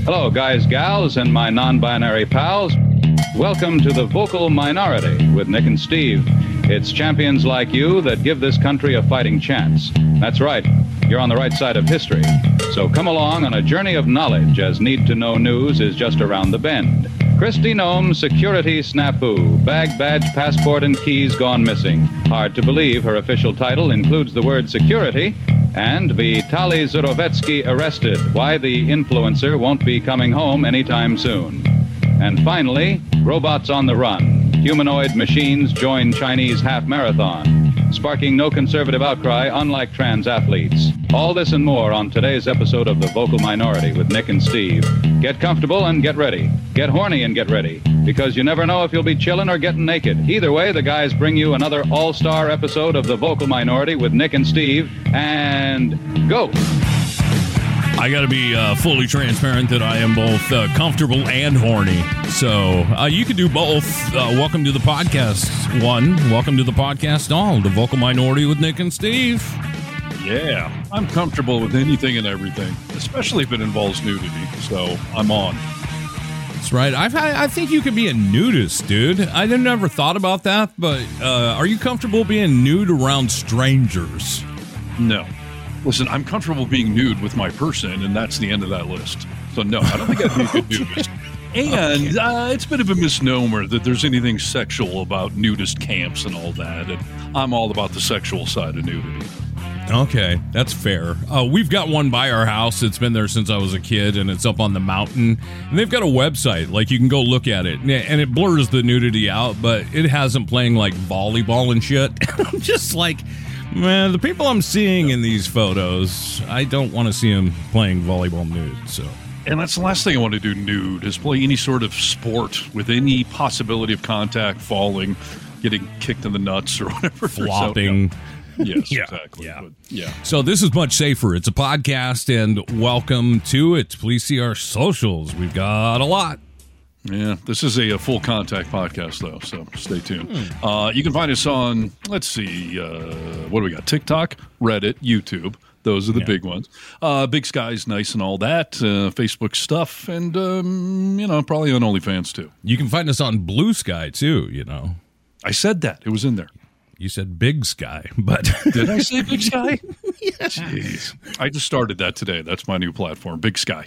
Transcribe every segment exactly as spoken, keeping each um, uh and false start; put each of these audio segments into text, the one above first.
Hello, guys, gals, and my non-binary pals. Welcome to the Vocal Minority with Nick and Steve. It's champions like you that give this country a fighting chance. That's right. You're on the right side of history. So come along on a journey of knowledge as need-to-know news is just around the bend. Kristi Noem's security snafu. Bag, badge, passport, and keys gone missing. Hard to believe her official title includes the word security. And Vitaly Zurovetsky arrested. Why the influencer won't be coming home anytime soon. And finally, robots on the run. Humanoid machines join Chinese half marathon, sparking no conservative outcry, unlike trans athletes. All this and more on today's episode of The Vocal Minority with Nick and Steve. Get comfortable and get ready. Get horny and get ready, because you never know if you'll be chilling or getting naked. Either way, the guys bring you another all-star episode of The Vocal Minority with Nick and Steve, and go! I got to be uh, fully transparent that I am both uh, comfortable and horny. So uh, you can do both. Uh, welcome to the podcast one. Welcome to the podcast all. The Vocal Minority with Nick and Steve. Yeah, I'm comfortable with anything and everything, especially if it involves nudity. So I'm on. That's right. I've had, I think you could be a nudist, dude. I never thought about that, but uh, are you comfortable being nude around strangers? No. Listen, I'm comfortable being nude with my person, and that's the end of that list. So, no, I don't think I'd be a good nudist. And okay. uh, it's a bit of a misnomer that there's anything sexual about nudist camps and all that. And I'm all about the sexual side of nudity. Okay, that's fair. Uh, we've got one by our house. It's been there since I was a kid, and it's up on the mountain. And they've got a website. Like, you can go look at it. And it blurs the nudity out, but it has them playing, like, volleyball and shit. I'm just like... Man, the people I'm seeing in these photos, I don't want to see them playing volleyball nude. So, and that's the last thing I want to do nude is play any sort of sport with any possibility of contact, falling, getting kicked in the nuts or whatever. Flopping. So, yeah. Yes, yeah. exactly. Yeah. But, yeah. So this is much safer. It's a podcast, and welcome to it. Please see our socials. We've got a lot. Yeah, this is a, a full contact podcast, though, so stay tuned. Hmm. Uh, you can find us on, let's see, uh, what do we got? TikTok, Reddit, YouTube. Those are the yeah. big ones. Uh, Big Sky's nice and all that. Uh, Facebook stuff, and, um, you know, probably on OnlyFans, too. You can find us on Blue Sky, too, you know. I said that. It was in there. You said Big Sky, but... Did I say Big Sky? Yeah. Jeez. I just started that today. That's my new platform, Big Sky.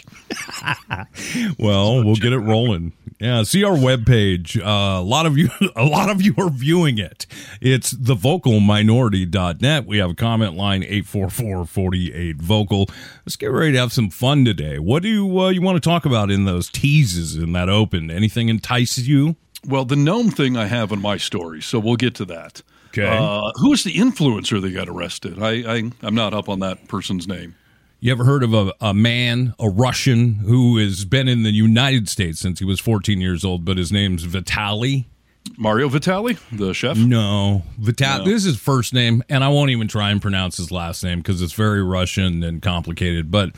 Well, we'll get it rolling. Yeah, see our webpage. Uh, a lot of you a lot of you are viewing it. It's the vocal minority dot net. We have a comment line, eight four four, four eight, vocal. Let's get ready to have some fun today. What do you, uh, you want to talk about in those teases in that open? Anything entices you? Well, the gnome thing I have in my story, so we'll get to that. Okay. Uh, who was the influencer that got arrested? I, I, I'm not up on that person's name. You ever heard of a, a man, a Russian, who has been in the United States since he was fourteen years old, but his name's Vitaly? Mario Vitali, the chef? No. Vitaly. No. This is his first name, and I won't even try and pronounce his last name because it's very Russian and complicated. But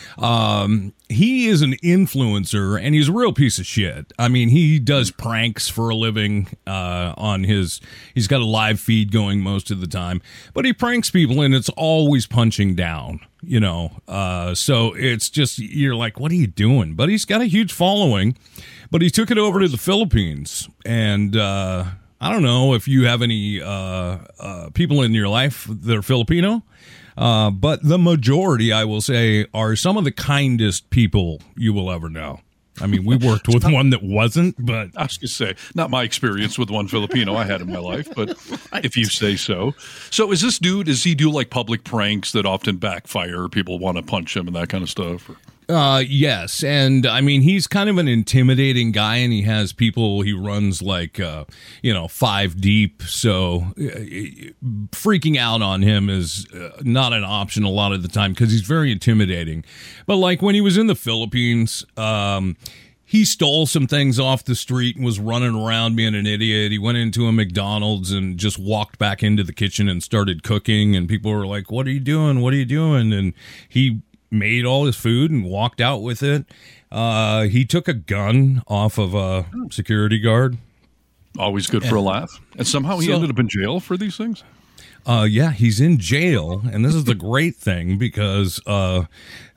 um, he is an influencer, and he's a real piece of shit. I mean, he does pranks for a living uh, on his... He's got a live feed going most of the time. But he pranks people, and it's always punching down, you know. Uh, so it's just... You're like, what are you doing? But he's got a huge following. But he took it over to the Philippines, and uh, I don't know if you have any uh, uh, people in your life that are Filipino, uh, but the majority, I will say, are some of the kindest people you will ever know. I mean, we worked with one that wasn't, but... I was going to say, not my experience with one Filipino I had in my life, but if you say so. So is this dude, does he do like public pranks that often backfire? People want to punch him and that kind of stuff? Or? Uh, yes, and I mean, he's kind of an intimidating guy, and he has people, he runs like, uh, you know, five deep, so uh, freaking out on him is uh, not an option a lot of the time, because he's very intimidating. But like when he was in the Philippines, um, he stole some things off the street and was running around being an idiot. He went into a McDonald's and just walked back into the kitchen and started cooking, and people were like, what are you doing? What are you doing? And he made all his food and walked out with it. Uh, he took a gun off of a security guard. Always good for a laugh. And somehow he so, ended up in jail for these things? Uh, yeah, he's in jail, and this is the great thing because uh,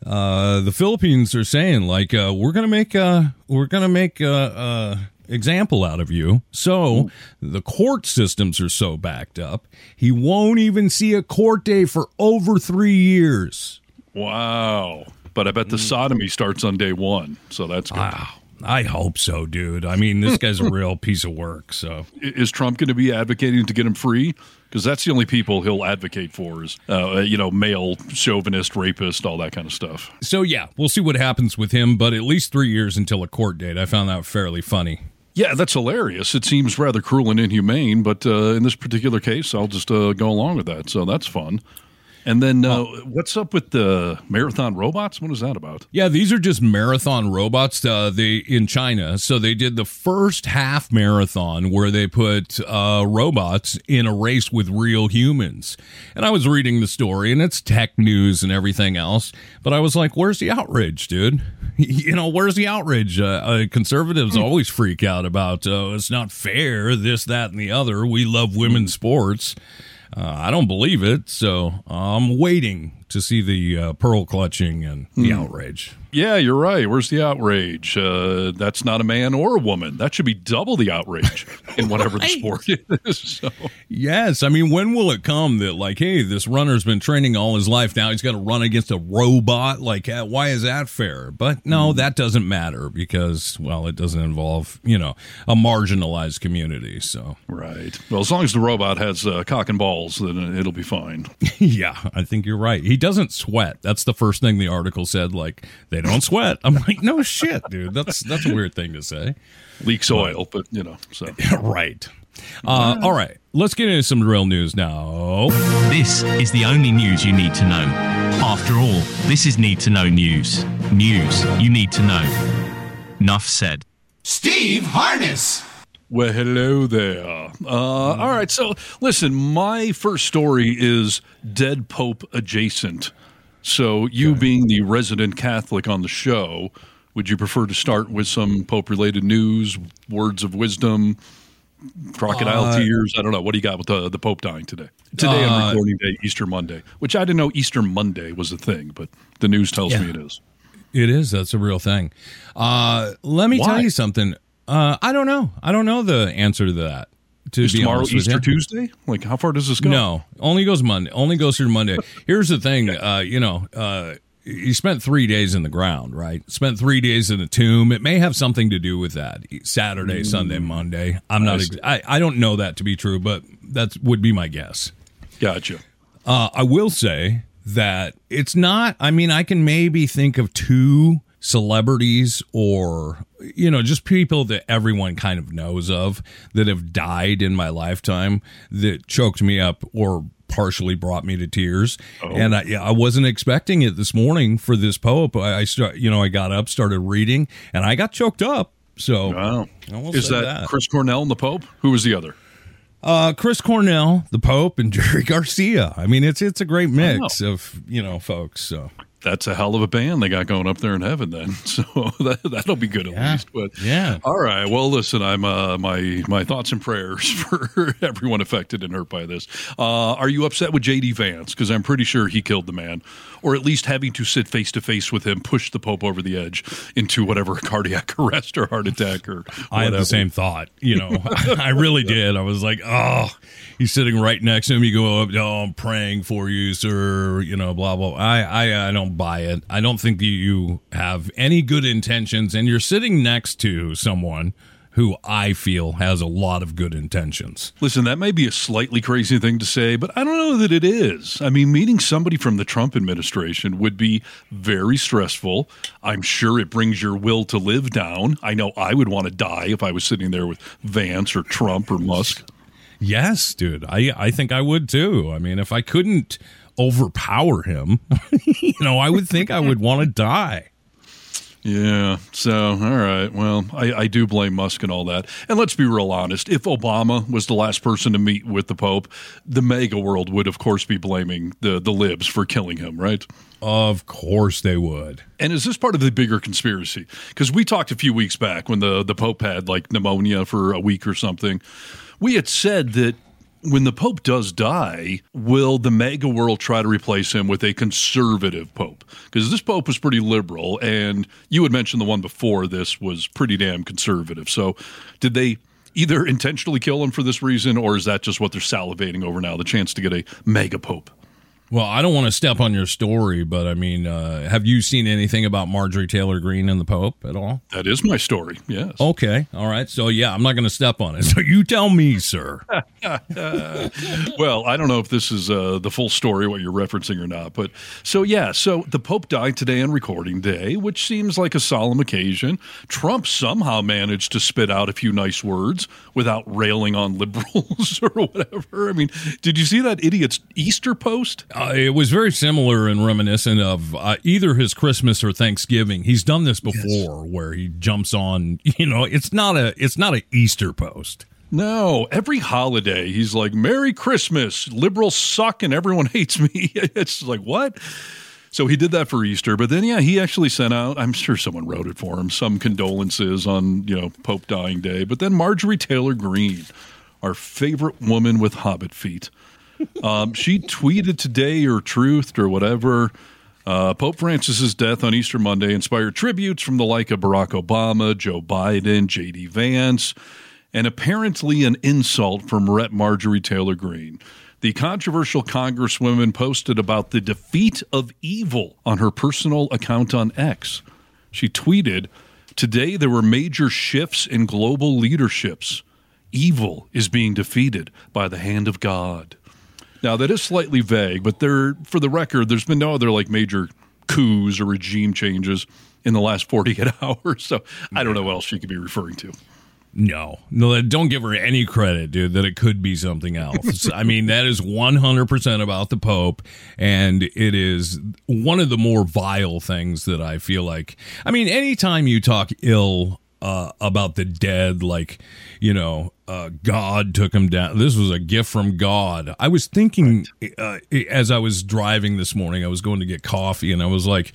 uh, the Philippines are saying like uh, we're gonna make a we're gonna make a, a example out of you. So the court systems are so backed up, he won't even see a court day for over three years. Wow! But I bet the sodomy starts on day one, so that's good. Wow. I hope so, dude. I mean, this guy's a real piece of work. So, is Trump going to be advocating to get him free? Because that's the only people he'll advocate for is, uh, you know, male chauvinist, rapist, all that kind of stuff. So, yeah, we'll see what happens with him, but at least three years until a court date. I found that fairly funny. Yeah, that's hilarious. It seems rather cruel and inhumane, but uh, in this particular case, I'll just uh, go along with that. So that's fun. And then uh, oh. what's up with the marathon robots? What is that about? Yeah, these are just marathon robots uh, they in China. So they did the first half marathon where they put uh, robots in a race with real humans. And I was reading the story, and it's tech news and everything else. But I was like, where's the outrage, dude? You know, where's the outrage? Uh, uh, conservatives always freak out about, uh, it's not fair, this, that, and the other. We love women's sports. Uh, I don't believe it, so I'm waiting to see the uh, pearl clutching and the mm. outrage. Yeah, you're right. Where's the outrage? Uh, that's not a man or a woman. That should be double the outrage in whatever right. the sport is. So. Yes. I mean, when will it come that, like, hey, this runner's been training all his life. Now he's got to run against a robot? Like, uh, why is that fair? But no, mm. that doesn't matter because, well, it doesn't involve, you know, a marginalized community. So right. Well, as long as the robot has uh, cock and balls, then it'll be fine. Yeah, I think you're right. He doesn't sweat. That's the first thing the article said. Like, they don't sweat. I'm like, no shit, dude. That's that's a weird thing to say. Leaks oil, but you know. So right. Uh, all right. Let's get into some real news now. This is the only news you need to know. After all, this is Need to Know News. News you need to know. Enough said. Steve Harness. Well, hello there. Uh, all right, so listen, my first story is dead Pope adjacent. So you okay. being the resident Catholic on the show, would you prefer to start with some Pope-related news, words of wisdom, crocodile uh, tears? I don't know. What do you got with the, the Pope dying today? Today uh, on recording day, Easter Monday, which I didn't know Easter Monday was a thing, but the news tells yeah, me it is. It is. That's a real thing. Uh, let me Why? tell you something. Uh, I don't know. I don't know the answer to that. To Is be tomorrow honest Easter with Tuesday? Like, how far does this go? No, only goes Monday. Only goes through Monday. Here's the thing. Uh, you know, uh, he spent three days in the ground, right? Spent three days in a tomb. It may have something to do with that. Saturday, mm. Sunday, Monday. I'm not. Ex- I I don't know that to be true, but that would be my guess. Gotcha. Uh, I will say that it's not. I mean, I can maybe think of two celebrities or, you know, just people that everyone kind of knows of that have died in my lifetime that choked me up or partially brought me to tears. Oh. And I, I wasn't expecting it this morning for this Pope. I, I start, you know, I got up, started reading, and I got choked up. So wow. Is that, that Chris Cornell and the Pope? Who was the other? Uh, Chris Cornell, the Pope, and Jerry Garcia. I mean, it's it's a great mix of, you know, folks. So that's a hell of a band they got going up there in heaven then. So that, that'll be good at yeah. least. But yeah. All right. Well, listen, I'm uh, my my thoughts and prayers for everyone affected and hurt by this. Uh, are you upset with J D Vance? Because I'm pretty sure he killed the man, or at least having to sit face to face with him pushed the Pope over the edge into whatever cardiac arrest or heart attack or whatever. I had the same thought. You know, I really did. I was like, oh, he's sitting right next to him. You go up, oh, I'm praying for you, sir. You know, blah blah. I I I don't buy it. I don't think you have any good intentions, and you're sitting next to someone who I feel has a lot of good intentions. Listen, that may be a slightly crazy thing to say, but I don't know that it is. I mean, meeting somebody from the Trump administration would be very stressful. I'm sure it brings your will to live down. I know I would want to die if I was sitting there with Vance or Trump or Musk. Yes, dude. I, I think I would too. I mean, if I couldn't overpower him, you know, I would think I would want to die. Yeah. So, all right. Well, I, I do blame Musk and all that. And let's be real honest. If Obama was the last person to meet with the Pope, the mega world would, of course, be blaming the, the libs for killing him, right? Of course they would. And is this part of the bigger conspiracy? Because we talked a few weeks back when the, the Pope had like pneumonia for a week or something. We had said that when the Pope does die, will the mega world try to replace him with a conservative Pope? Because this Pope was pretty liberal, and you had mentioned the one before this was pretty damn conservative. So did they either intentionally kill him for this reason, or is that just what they're salivating over now, the chance to get a mega Pope? Well, I don't want to step on your story, but I mean, uh, have you seen anything about Marjorie Taylor Greene and the Pope at all? That is my story, yes. Okay, all right. So, yeah, I'm not going to step on it. So you tell me, sir. Well, I don't know if this is uh, the full story, what you're referencing or not. But so, yeah, so the Pope died today on recording day, which seems like a solemn occasion. Trump somehow managed to spit out a few nice words without railing on liberals or whatever. I mean, did you see that idiot's Easter post? Uh, it was very similar and reminiscent of uh, either his Christmas or Thanksgiving. He's done this before, yes. Where he jumps on. You know, it's not a it's not an Easter post. No, every holiday he's like, "Merry Christmas, liberals suck and everyone hates me." It's like, what? So he did that for Easter, but then yeah, he actually sent out. I'm sure someone wrote it for him. Some condolences on you know Pope dying day, but then Marjorie Taylor Greene, our favorite woman with hobbit feet. Um, she tweeted today or truthed or whatever, uh, Pope Francis's death on Easter Monday inspired tributes from the like of Barack Obama, Joe Biden, J D Vance, and apparently an insult from Rep Marjorie Taylor Greene. The controversial congresswoman posted about the defeat of evil on her personal account on X. She tweeted, "Today there were major shifts in global leaderships. Evil is being defeated by the hand of God." Now, that is slightly vague, but there, for the record, there's been no other like major coups or regime changes in the last forty-eight hours. So I don't know what else she could be referring to. No, no, don't give her any credit, dude, that it could be something else. I mean, that is one hundred percent about the Pope, and it is one of the more vile things that I feel like. I mean, anytime you talk ill uh, about the dead, like, you know, uh, God took him down. This was a gift from God. I was thinking uh, as I was driving this morning, I was going to get coffee, and I was like,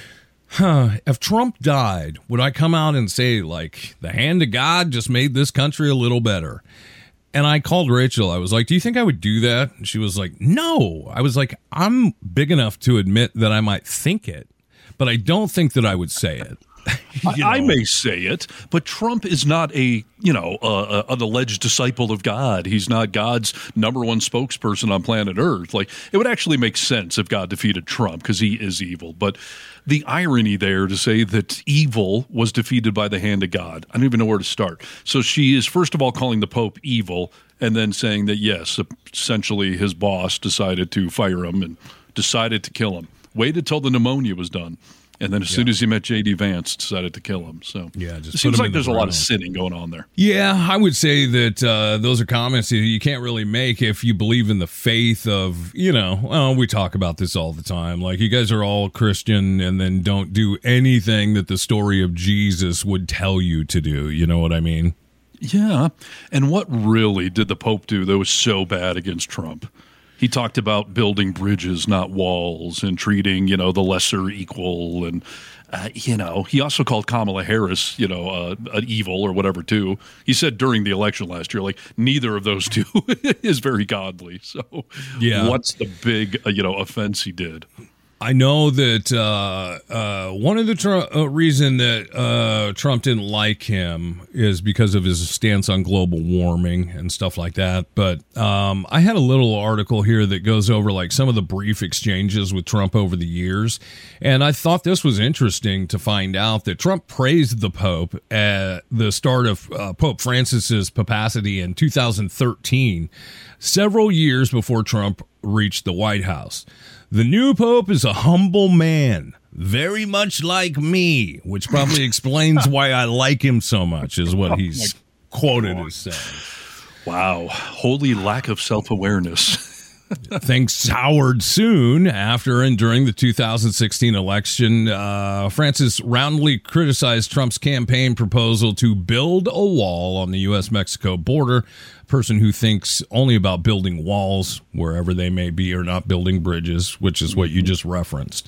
huh, if Trump died, would I come out and say, like, the hand of God just made this country a little better? And I called Rachel. I was like, do you think I would do that? And she was like, no. I was like, I'm big enough to admit that I might think it, but I don't think that I would say it. You know? I may say it, but Trump is not a, you know, uh, an alleged disciple of God. He's not God's number one spokesperson on planet Earth. Like, it would actually make sense if God defeated Trump because he is evil. But the irony there to say that evil was defeated by the hand of God, I don't even know where to start. So she is, first of all, calling the Pope evil and then saying that, yes, essentially his boss decided to fire him and decided to kill him. Waited till the pneumonia was done. And then as yeah. soon as he met J D Vance, decided to kill him. So yeah, just it seems like the there's ground. a lot of sinning going on there. Yeah, I would say that uh, those are comments that you can't really make if you believe in the faith of, you know, well, we talk about this all the time. Like, you guys are all Christian and then don't do anything that the story of Jesus would tell you to do. You know what I mean? Yeah. And what really did the Pope do that was so bad against Trump? He talked about building bridges, not walls, and treating, you know, the lesser equal. And, uh, you know, he also called Kamala Harris, you know, uh, an evil or whatever, too. He said during the election last year, like, neither of those two is very godly. So yeah. What's the big, uh, you know, offense he did? I know that uh, uh, one of the tr- uh, reason that uh, Trump didn't like him is because of his stance on global warming and stuff like that. But um, I had a little article here that goes over like some of the brief exchanges with Trump over the years. And I thought this was interesting to find out that Trump praised the Pope at the start of uh, Pope Francis's papacity in two thousand thirteen, several years before Trump reached the White House. The new Pope is a humble man, very much like me, which probably explains why I like him so much, is what he's oh quoted as saying. Wow. Holy lack of self-awareness. Things soured soon after and during the two thousand sixteen election. Uh, Francis roundly criticized Trump's campaign proposal to build a wall on the U S Mexico border. A person who thinks only about building walls wherever they may be or not building bridges, which is what you just referenced.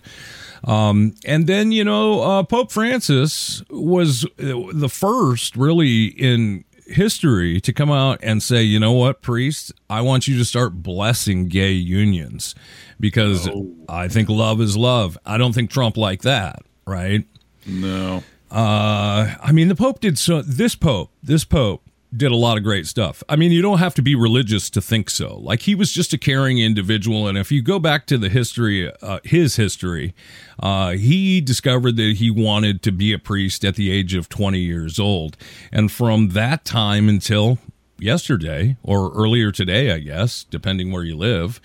Um, and then, you know, uh, Pope Francis was the first really in history to come out and say, you know what, priests, I want you to start blessing gay unions because oh. I think love is love. I don't think Trump liked that, right? No. Uh, I mean, the Pope did so. This Pope, this Pope did a lot of great stuff. I mean, you don't have to be religious to think so. Like, he was just a caring individual. And if you go back to the history, uh, his history, uh, he discovered that he wanted to be a priest at the age of twenty years old. And from that time until yesterday, or earlier today, I guess, depending where you live,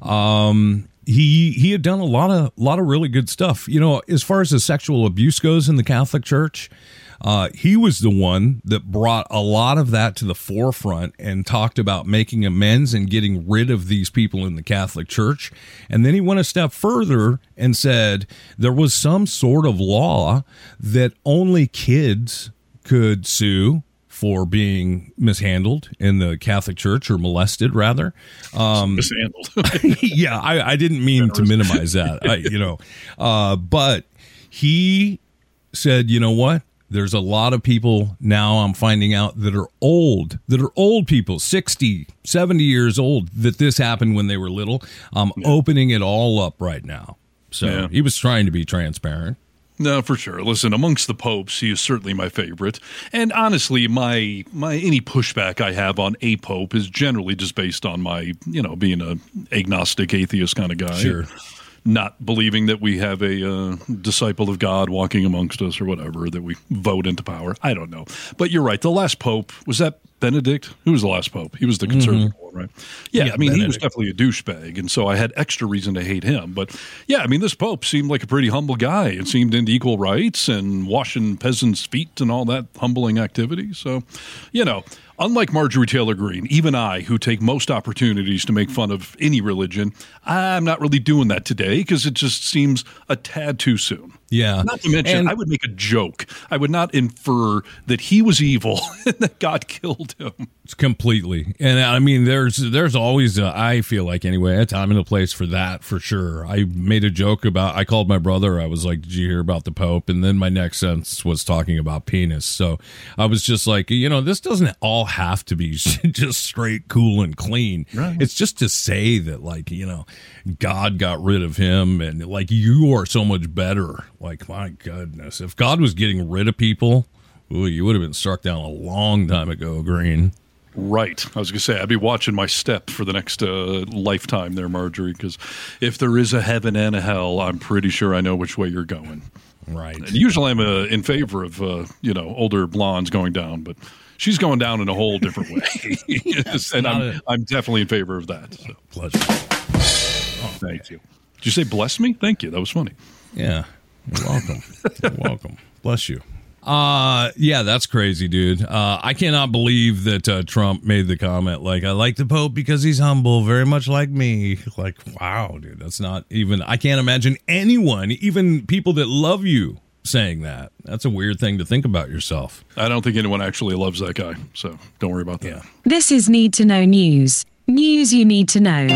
um, he he had done a lot of lot of really good stuff. You know, as far as the sexual abuse goes in the Catholic Church, Uh, he was the one that brought a lot of that to the forefront and talked about making amends and getting rid of these people in the Catholic Church. And then he went a step further and said there was some sort of law that only kids could sue for being mishandled in the Catholic Church, or molested, rather. Um, mishandled. yeah, I, I didn't mean to minimize that, I, you know. Uh, but he said, you know what? There's a lot of people now I'm finding out that are old, that are old people, sixty, seventy years old, that this happened when they were little. I'm yeah. opening it all up right now. So yeah. he was trying to be transparent. No, for sure. Listen, amongst the popes, he is certainly my favorite. And honestly, my my any pushback I have on a pope is generally just based on my, you know, being a agnostic, atheist kind of guy. Sure. Not believing that we have a uh, disciple of God walking amongst us or whatever, that we vote into power. I don't know. But you're right. The last pope, was that Benedict? Who was the last pope? He was the conservative mm-hmm. one, right? Yeah, yeah, I mean, Benedict. He was definitely a douchebag, and so I had extra reason to hate him. But yeah, I mean, this pope seemed like a pretty humble guy. It seemed into equal rights and washing peasants' feet and all that humbling activity. So, you know, unlike Marjorie Taylor Greene, even I, who take most opportunities to make fun of any religion, I'm not really doing that today because it just seems a tad too soon. Yeah. Not to mention, and I would make a joke. I would not infer that he was evil and that God killed him. It's completely. And I mean, there's there's always, a, I feel like anyway, a time and a place for that, for sure. I made a joke about, I called my brother. I was like, did you hear about the Pope? And then my next sentence was talking about penis. So I was just like, you know, this doesn't all have to be just straight, cool, and clean. Right. It's just to say that, like, you know, God got rid of him and, like, you are so much better. Like, my goodness, if God was getting rid of people, ooh, you would have been struck down a long time ago, Green. Right. I was going to say, I'd be watching my step for the next uh, lifetime there, Marjorie, because if there is a heaven and a hell, I'm pretty sure I know which way you're going. Right. And usually I'm uh, in favor of, uh, you know, older blondes going down, but she's going down in a whole different way. yes, and I'm, a- I'm definitely in favor of that. So. Pleasure. Oh, thank you. Did you say bless me? Thank you. That was funny. Yeah. You're welcome. You're welcome. Bless you. Uh, yeah, that's crazy, dude. Uh, I cannot believe that uh, Trump made the comment, like, I like the Pope because he's humble, very much like me. Like, wow, dude, that's not even, I can't imagine anyone, even people that love you, saying that. That's a weird thing to think about yourself. I don't think anyone actually loves that guy, so don't worry about that. Yeah. This is Need to Know News. News you need to know.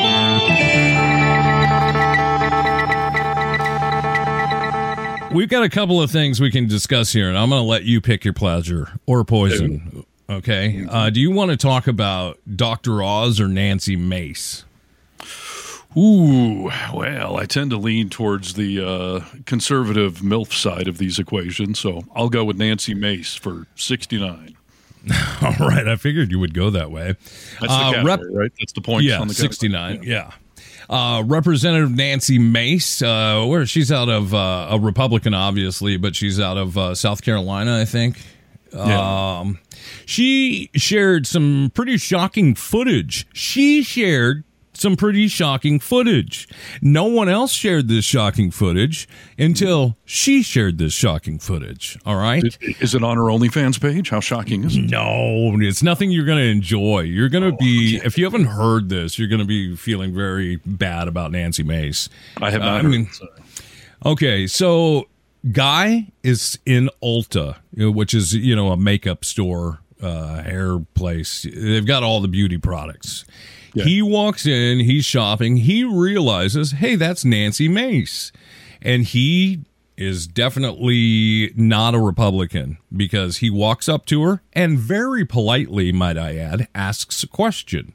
We've got a couple of things we can discuss here, and I'm going to let you pick your pleasure or poison. Okay. Uh, do you want to talk about Doctor Oz or Nancy Mace? Ooh, well, I tend to lean towards the uh, conservative MILF side of these equations, so I'll go with Nancy Mace for sixty-nine. All right. I figured you would go that way. That's the uh, category, rep- right? That's the point. Yeah, on the sixty-nine. Yeah. Uh, Representative Nancy Mace, uh, where she's out of uh, a Republican, obviously, but she's out of uh, South Carolina, I think. Yeah. Um, she shared some pretty shocking footage. She shared some pretty shocking footage. No one else shared this shocking footage until she shared this shocking footage. All right. Is it on her OnlyFans page? How shocking is it? No, it's nothing you're going to enjoy. You're going to oh, be, yeah. if you haven't heard this, you're going to be feeling very bad about Nancy Mace. I have not uh, heard I mean, it, sorry. Okay, so Guy is in Ulta, which is, you know, a makeup store, uh, hair place. They've got all the beauty products. Yeah. He walks in, he's shopping, he realizes, hey, that's Nancy Mace. And he is definitely not a Republican because he walks up to her and very politely, might I add, asks a question.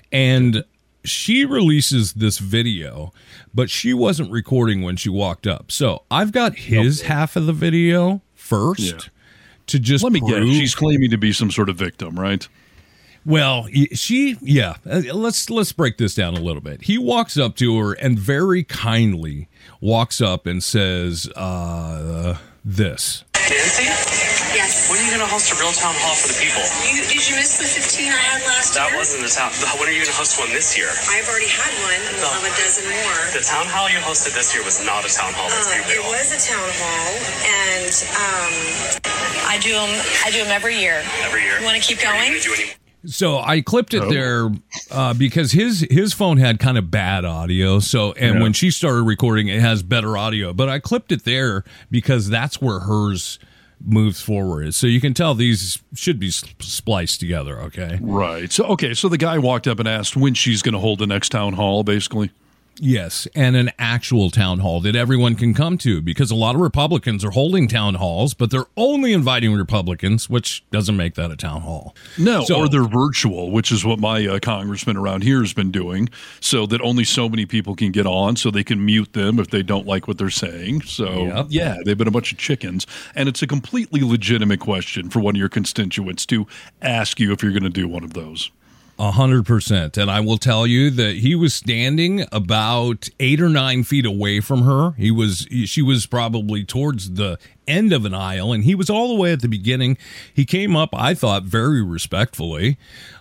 And she releases this video, but she wasn't recording when she walked up. So I've got his okay. half of the video first yeah. to just Let me prove. guess. She's claiming to be some sort of victim, right? Well, she, yeah. Let's let's break this down a little bit. He walks up to her and very kindly walks up and says uh, this. Nancy? Yes. When are you going to host a real town hall for the people? You, did you miss the fifteen I had last that year? That wasn't the town. When are you going to host one this year? I've already had one, and we'll have a dozen more. The town hall you hosted this year was not a town hall. Let's uh, be real. It was a town hall, and um, I do them. I do them every year. Every year. You want to keep Are going? you gonna do any- So I clipped it there uh, because his his phone had kind of bad audio. So and Yeah. when she started recording, it has better audio. But I clipped it there because that's where hers moves forward. So you can tell these should be spliced together. Okay, right. So okay, so the guy walked up and asked when she's going to hold the next town hall, basically. Yes, and an actual town hall that everyone can come to, because a lot of Republicans are holding town halls, but they're only inviting Republicans, which doesn't make that a town hall. No, So- or they're virtual, which is what my uh, congressman around here has been doing, so that only so many people can get on, so they can mute them if they don't like what they're saying. So, Yep. yeah, they've been a bunch of chickens, and it's a completely legitimate question for one of your constituents to ask you if you're going to do one of those. A hundred percent. And I will tell you that he was standing about eight or nine feet away from her. He was, she was probably towards the end of an aisle, and he was all the way at the beginning. He came up, I thought, very respectfully.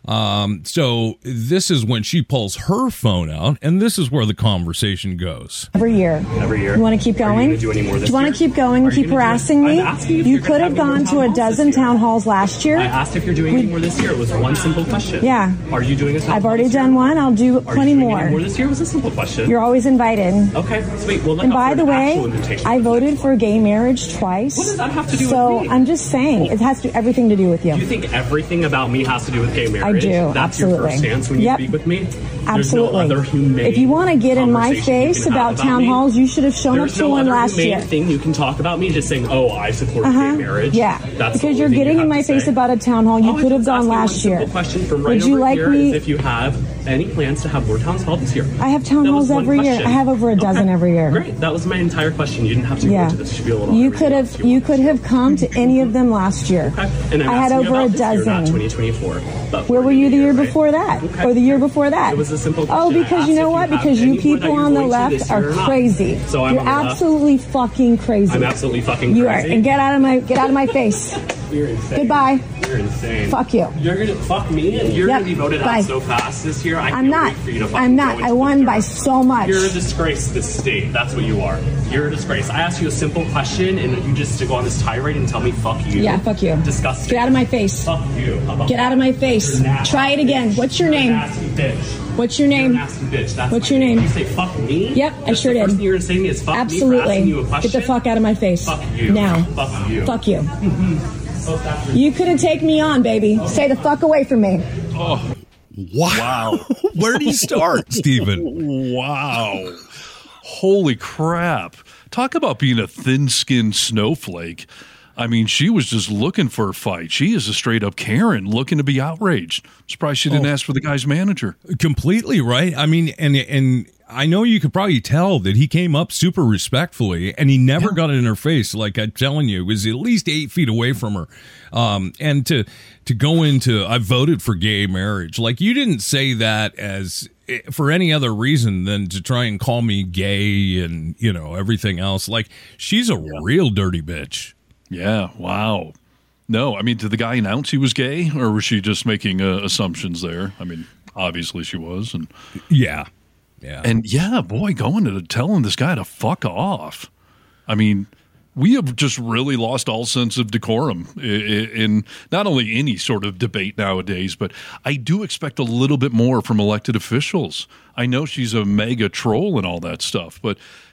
Um, so this is when she pulls her phone out, and this is where the conversation goes. Every year. Every year. You want to keep Are you going? gonna do any more this do you want year? to keep going and Are you keep gonna do harassing it? me? I'm asking if You you're could gonna have have any gone more to a town halls dozen this year. town halls last year. I asked if you're doing any more this year. It was one simple question. Yeah. Are you doing a town I've hall already this year? done one. I'll do Are plenty you doing more. any more this year? It was a simple question. You're always invited. Okay, sweet. Well, look And out by for the an way, actual invitation I for the voted next for one. gay marriage twice. What does that have to do with so me? I'm just saying, it has to everything to do with you. Do you think everything about me has to do with gay marriage? do, That's absolutely. your first stance when you Yep. speak with me? Absolutely. There's no other humane If you want to get in my conversation you face can have about town me? halls, you should have shown There's up to no one other last humane year. thing you can talk about me just saying, oh, I support Uh-huh. gay marriage. Yeah, That's the because only you're thing you getting have in my to face say. about a town hall. You All I could have was gone asking last one simple year. question from right Would you over like here me? is if you have any plans to have more town halls this year. I have town That was halls one every year. question. I have over a dozen Okay. every year. Great. That was my entire question. You didn't have to Yeah. go into this spiel at all. You Everything could else have you want. could have come to any of them last year. Okay. And I'm I had asking you over a about this year, not dozen. twenty twenty-four. But Where were you the year right? before that? Okay. Or the year before that? It was a simple question. Oh, I because asked you know if what? have Because you any more that people you're on the going to left this year are or not. crazy. So I'm You're on the left. absolutely fucking crazy. I'm absolutely fucking You are. crazy. And get out of my get out of my face. You're insane. Goodbye. You're insane. Fuck you. You're gonna fuck me, and you're Yep. gonna be voted Bye. out so fast this year. I I'm can't not. wait for you to fucking I'm go not. into I the won by dirt. so much. You're a disgrace to this state. That's what you are. You're a disgrace. I asked you a simple question, and you just to go on this tirade and tell me "fuck you." Yeah, fuck you. Disgusting. Get out of my face. Fuck you. How about Get that? out of my face. You're a nasty Try it again. bitch. What's your You're a name? nasty bitch. What's your You're a name? nasty bitch. That's What's my your name? You say fuck me? Yep, I That's sure the did. First thing you're gonna say to me is fuck me for Absolutely. asking you a question. Get the fuck out of my face. Fuck you. Now. Fuck you. Fuck you. You couldn't take me on, baby. Stay the fuck away from me. Oh, Wow. Where do you start, Stephen? wow. Holy crap. Talk about being a thin-skinned snowflake. I mean, she was just looking for a fight. She is a straight-up Karen looking to be outraged. Surprised she didn't Oh. ask for the guy's manager. Completely right. I mean, and and I know you could probably tell that he came up super respectfully, and he never Yeah. got it in her face. Like I'm telling you, was at least eight feet away from her. Um, and to to go into, I voted for gay marriage. Like you didn't say that as for any other reason than to try and call me gay and you know everything else. Like she's a yeah. real dirty bitch. Yeah. Wow. No, I mean, did the guy announce he was gay, or was she just making uh, assumptions there? I mean, obviously she was, and yeah. Yeah. And yeah, boy, going to telling this guy to fuck off. I mean, we have just really lost all sense of decorum in, in not only any sort of debate nowadays, but I do expect a little bit more from elected officials. I know she's a mega troll and all that stuff, but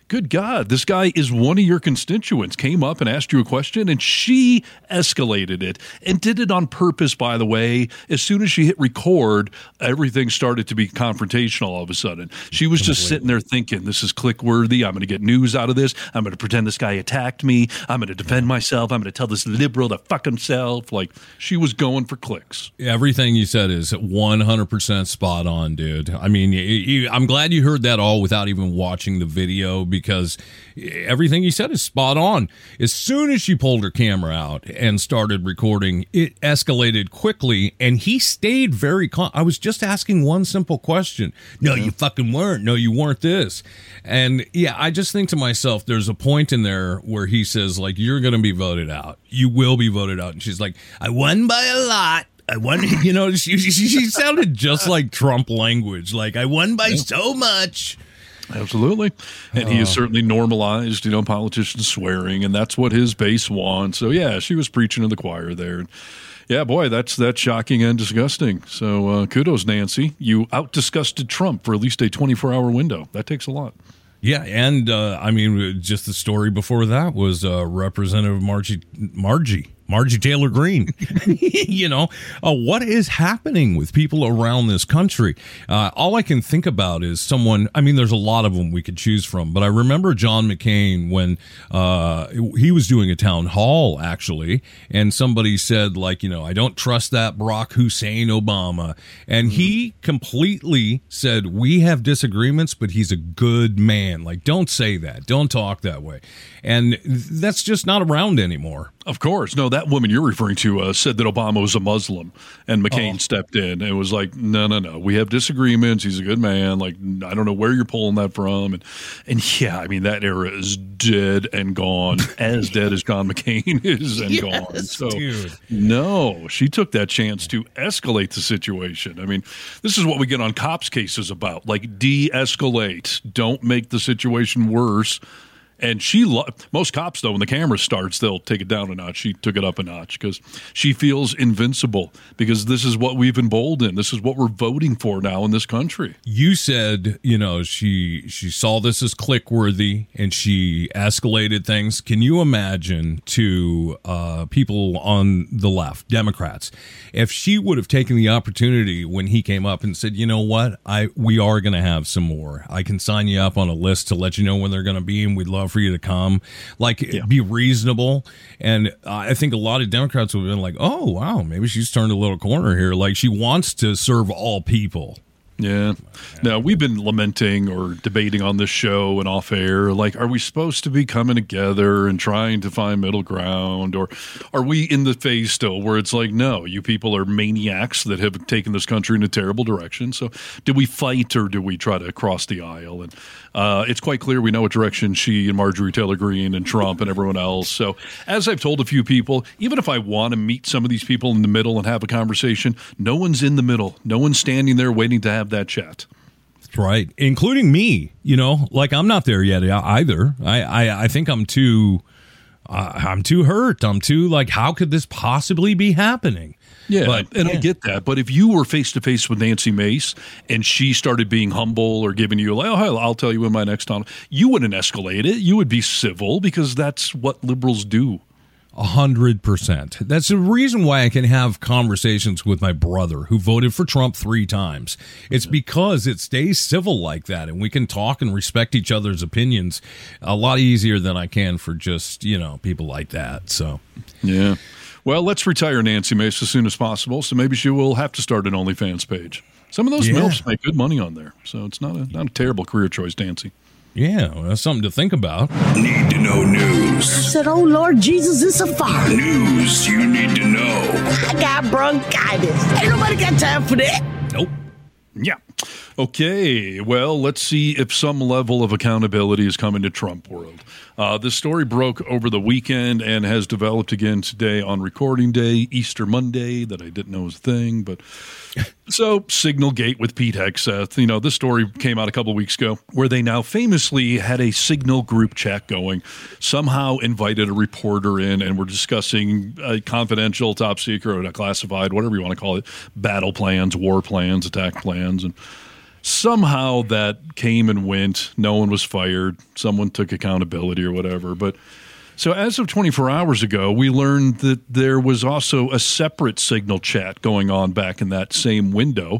good God, this guy is one of your constituents, came up and asked you a question, and she escalated it and did it on purpose, by the way. As soon as she hit record, everything started to be confrontational all of a sudden. She was just sitting there thinking, this is click-worthy. I'm going to get news out of this. I'm going to pretend this guy attacked me. I'm going to defend myself. I'm going to tell this liberal to fuck himself. Like, she was going for clicks. Everything you said is one hundred percent spot on, dude. I mean, you, you, I'm glad you heard that all without even watching the video, because everything you said is spot on. As soon as she pulled her camera out and started recording, it escalated quickly, and he stayed very calm. I was just asking one simple question. No, you fucking weren't. No, you weren't this. And yeah, I just think to myself, there's a point in there where he says, like, you're going to be voted out. You will be voted out. And she's like, I won by a lot. I won, you know, she, she, she sounded just like Trump language. Like, I won by so much. Absolutely. And he has certainly normalized, you know, politicians swearing, and that's what his base wants. So, yeah, she was preaching to the choir there. And yeah, boy, that's that's shocking and disgusting. So uh, kudos, Nancy. You out-disgusted Trump for at least a twenty-four hour window. That takes a lot. Yeah, and uh, I mean, just the story before that was uh, Representative Margie, Margie, Margie Taylor Greene. You know, uh, what is happening with people around this country? Uh, all I can think about is someone, I mean, there's a lot of them we could choose from, but I remember John McCain when uh, he was doing a town hall, actually, and somebody said, like, you know, I don't trust that Barack Hussein Obama. And mm-hmm. he completely said, we have disagreements, but he's a good man. Like, don't say that. Don't talk that way. And that's just not around anymore. Of course. No, that woman you're referring to uh, said that Obama was a Muslim, and McCain oh. stepped in and was like, no, no, no. We have disagreements. He's a good man. Like, I don't know where you're pulling that from. And, and yeah, I mean, that era is dead and gone, as dead as John McCain is and yes, gone. So, dude. No, she took that chance to escalate the situation. I mean, this is what we get on cops cases about, like, de-escalate. Don't make the situation worse. And she, lo- most cops, though, when the camera starts, they'll take it down a notch. She took it up a notch because she feels invincible, because this is what we've emboldened. This is what we're voting for now in this country. You said, you know, she she saw this as click-worthy and she escalated things. Can you imagine to uh, people on the left, Democrats, if she would have taken the opportunity when he came up and said, you know what, I we are going to have some more. I can sign you up on a list to let you know when they're going to be, and we'd love for you to come, like, yeah. be reasonable. And uh, I think a lot of Democrats would have been like, oh, wow, maybe she's turned a little corner here. Like, she wants to serve all people. Yeah. Now, we've been lamenting or debating on this show and off air, like, are we supposed to be coming together and trying to find middle ground? Or are we in the phase still where it's like, no, you people are maniacs that have taken this country in a terrible direction. So do we fight, or do we try to cross the aisle? And uh, it's quite clear we know what direction she and Marjorie Taylor Greene and Trump and everyone else. So as I've told a few people, even if I want to meet some of these people in the middle and have a conversation, no one's in the middle. No one's standing there waiting to have that chat. That's right, including me. You know, like, I'm not there yet either. I I, I think I'm too uh, I'm too hurt. I'm too, like, how could this possibly be happening? Yeah, but, and yeah. I get that. But if you were face to face with Nancy Mace and she started being humble or giving you like, oh, I'll tell you in my next time, you wouldn't escalate it. You would be civil, because that's what liberals do. A hundred percent. That's the reason why I can have conversations with my brother who voted for Trump three times. It's because it stays civil like that, and we can talk and respect each other's opinions a lot easier than I can for just, you know, people like that. So, yeah. Well, let's retire Nancy Mace as soon as possible, so maybe she will have to start an OnlyFans page. Some of those yeah. MILFs make good money on there, so it's not a not a terrible career choice, Nancy. Yeah, well, that's something to think about. Need to know news. I said, oh, Lord Jesus, it's a fire. News you need to know. I got bronchitis. Ain't nobody got time for that. Nope. Yeah. Okay. Well, let's see if some level of accountability is coming to Trump world. Uh, this story broke over the weekend and has developed again today on recording day, Easter Monday, that I didn't know was a thing. But so Signalgate with Pete Hegseth, you know, this story came out a couple of weeks ago where they now famously had a Signal group chat going, somehow invited a reporter in, and were discussing uh, confidential, top secret, or classified, whatever you want to call it, battle plans, war plans, attack plans, and somehow that came and went. No one was fired. Someone took accountability or whatever. But so as of twenty-four hours ago, we learned that there was also a separate Signal chat going on back in that same window.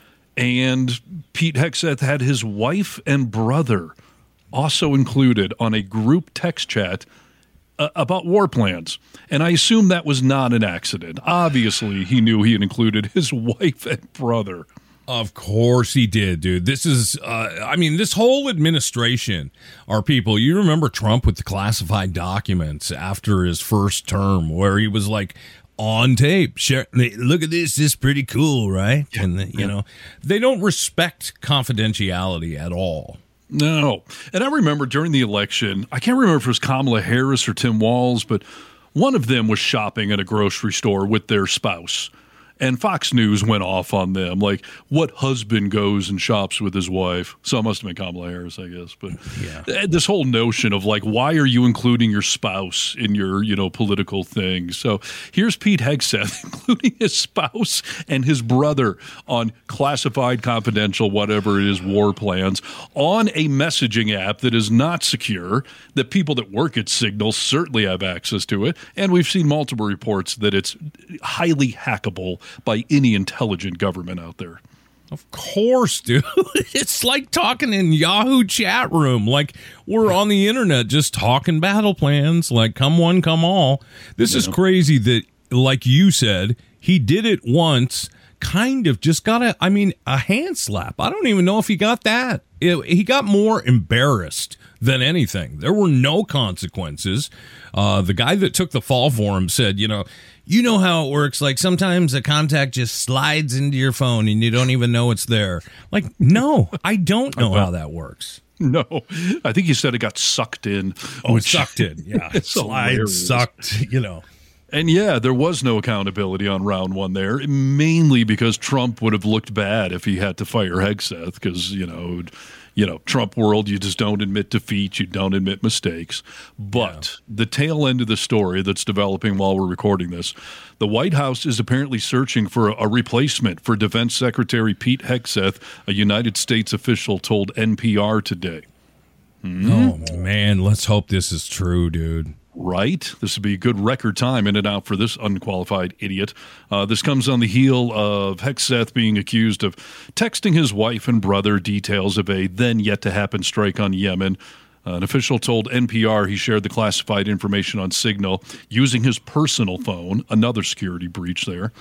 And Pete Hegseth had his wife and brother also included on a group text chat uh, about war plans. And I assume that was not an accident. Obviously, he knew he had included his wife and brother. Of course he did, dude. This is, uh, I mean, this whole administration are people. You remember Trump with the classified documents after his first term where he was like, on tape, share, look at this, this is pretty cool, right? Yeah, and, the, you yeah. know, they don't respect confidentiality at all. No. And I remember during the election, I can't remember if it was Kamala Harris or Tim Walz, but one of them was shopping at a grocery store with their spouse. And Fox News went off on them, like, what husband goes and shops with his wife? So it must have been Kamala Harris, I guess. But yeah. this whole notion of, like, why are you including your spouse in your, you know, political thing? So here's Pete Hegseth, including his spouse and his brother on classified, confidential, whatever it is, war plans, on a messaging app that is not secure, that people that work at Signal certainly have access to it. And we've seen multiple reports that it's highly hackable by any intelligent government out there. Of course, dude. It's like talking in Yahoo chat room. Like we're on the internet just talking battle plans. Like come one, come all. This yeah. is crazy that, like you said, he did it once, kind of just got a, I mean, a hand slap. I don't even know if he got that. It, he got more embarrassed than anything. There were no consequences. Uh, the guy that took the fall for him said, you know, you know how it works. Like sometimes a contact just slides into your phone and you don't even know it's there. Like, no, I don't know how that works. No, I think he said it got sucked in. Oh, it sucked in. Yeah. Slide, sucked, you know. And yeah, there was no accountability on round one there, mainly because Trump would have looked bad if he had to fire Hegseth because, you know, you know, Trump world, you just don't admit defeat, you don't admit mistakes. But yeah. the tail end of the story that's developing while we're recording this, the White House is apparently searching for a replacement for Defense Secretary Pete Hegseth, a United States official told N P R today. Mm-hmm. Oh, man, let's hope this is true, dude. Right? This would be a good record time in and out for this unqualified idiot. Uh, this comes on the heel of Hegseth being accused of texting his wife and brother details of a then-yet-to-happen strike on Yemen. Uh, an official told N P R he shared the classified information on Signal using his personal phone, another security breach there.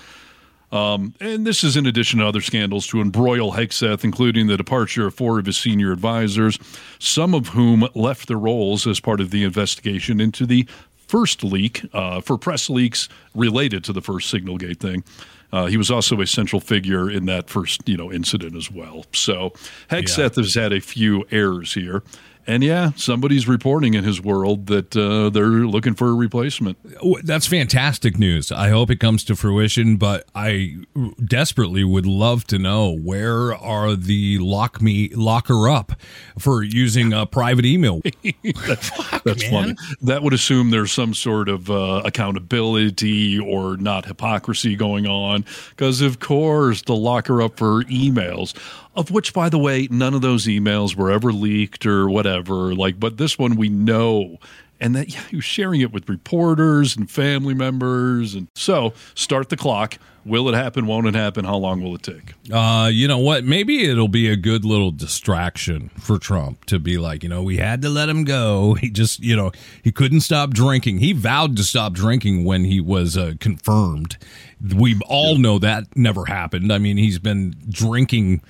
Um, and this is in addition to other scandals to embroil Hegseth, including the departure of four of his senior advisors, some of whom left their roles as part of the investigation into the first leak uh, for press leaks related to the first Signalgate thing. Uh, he was also a central figure in that first, you know, incident as well. So Hegseth yeah. has had a few errors here. And yeah, somebody's reporting in his world that uh, they're looking for a replacement. That's fantastic news. I hope it comes to fruition, but I desperately would love to know where are the lock me locker up for using a private email. that's Fuck, that's funny. That would assume there's some sort of uh, accountability or not hypocrisy going on, because of course the locker up for emails. Of which, by the way, none of those emails were ever leaked or whatever. Like, but this one we know, and that yeah, he was sharing it with reporters and family members. And so, start the clock. Will it happen? Won't it happen? How long will it take? Uh, you know what? Maybe it'll be a good little distraction for Trump to be like, you know, we had to let him go. He just, you know, he couldn't stop drinking. He vowed to stop drinking when he was uh, confirmed. We all know that never happened. I mean, he's been drinking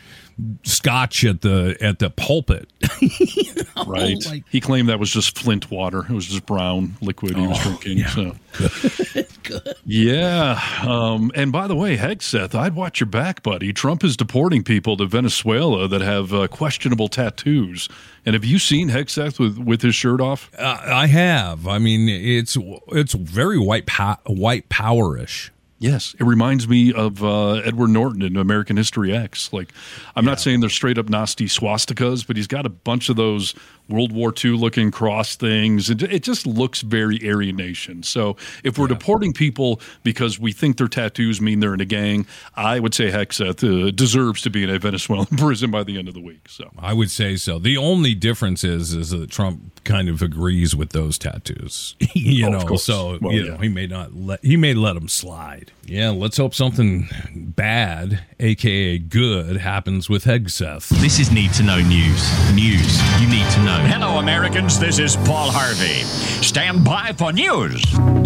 scotch at the at the pulpit. You know, right. Like, he claimed that was just Flint water. It was just brown liquid he was oh, drinking. Yeah. So. Good. Good. Yeah. Um, and by the way, Hegseth, I'd watch your back, buddy. Trump is deporting people to Venezuela that have uh, questionable tattoos. And have you seen Hegseth with, with his shirt off? Uh, I have. I mean, it's it's very white po- white power-ish. Yes, it reminds me of uh, Edward Norton in American History X. Like, I'm yeah. not saying they're straight up nasty swastikas, but he's got a bunch of those World War Two looking cross things. It, it just looks very Aryan Nation. So if we're yeah. deporting people because we think their tattoos mean they're in a gang, I would say Hegseth uh, deserves to be in a Venezuelan prison by the end of the week. So I would say so. The only difference is is that Trump kind of agrees with those tattoos. you oh, know, so well, you yeah. know, he may not let he may let them slide. Yeah, let's hope something bad, aka good, happens with Hegseth. This is Need to Know News. News you need to know. Hello, Americans. This is Paul Harvey. Stand by for news.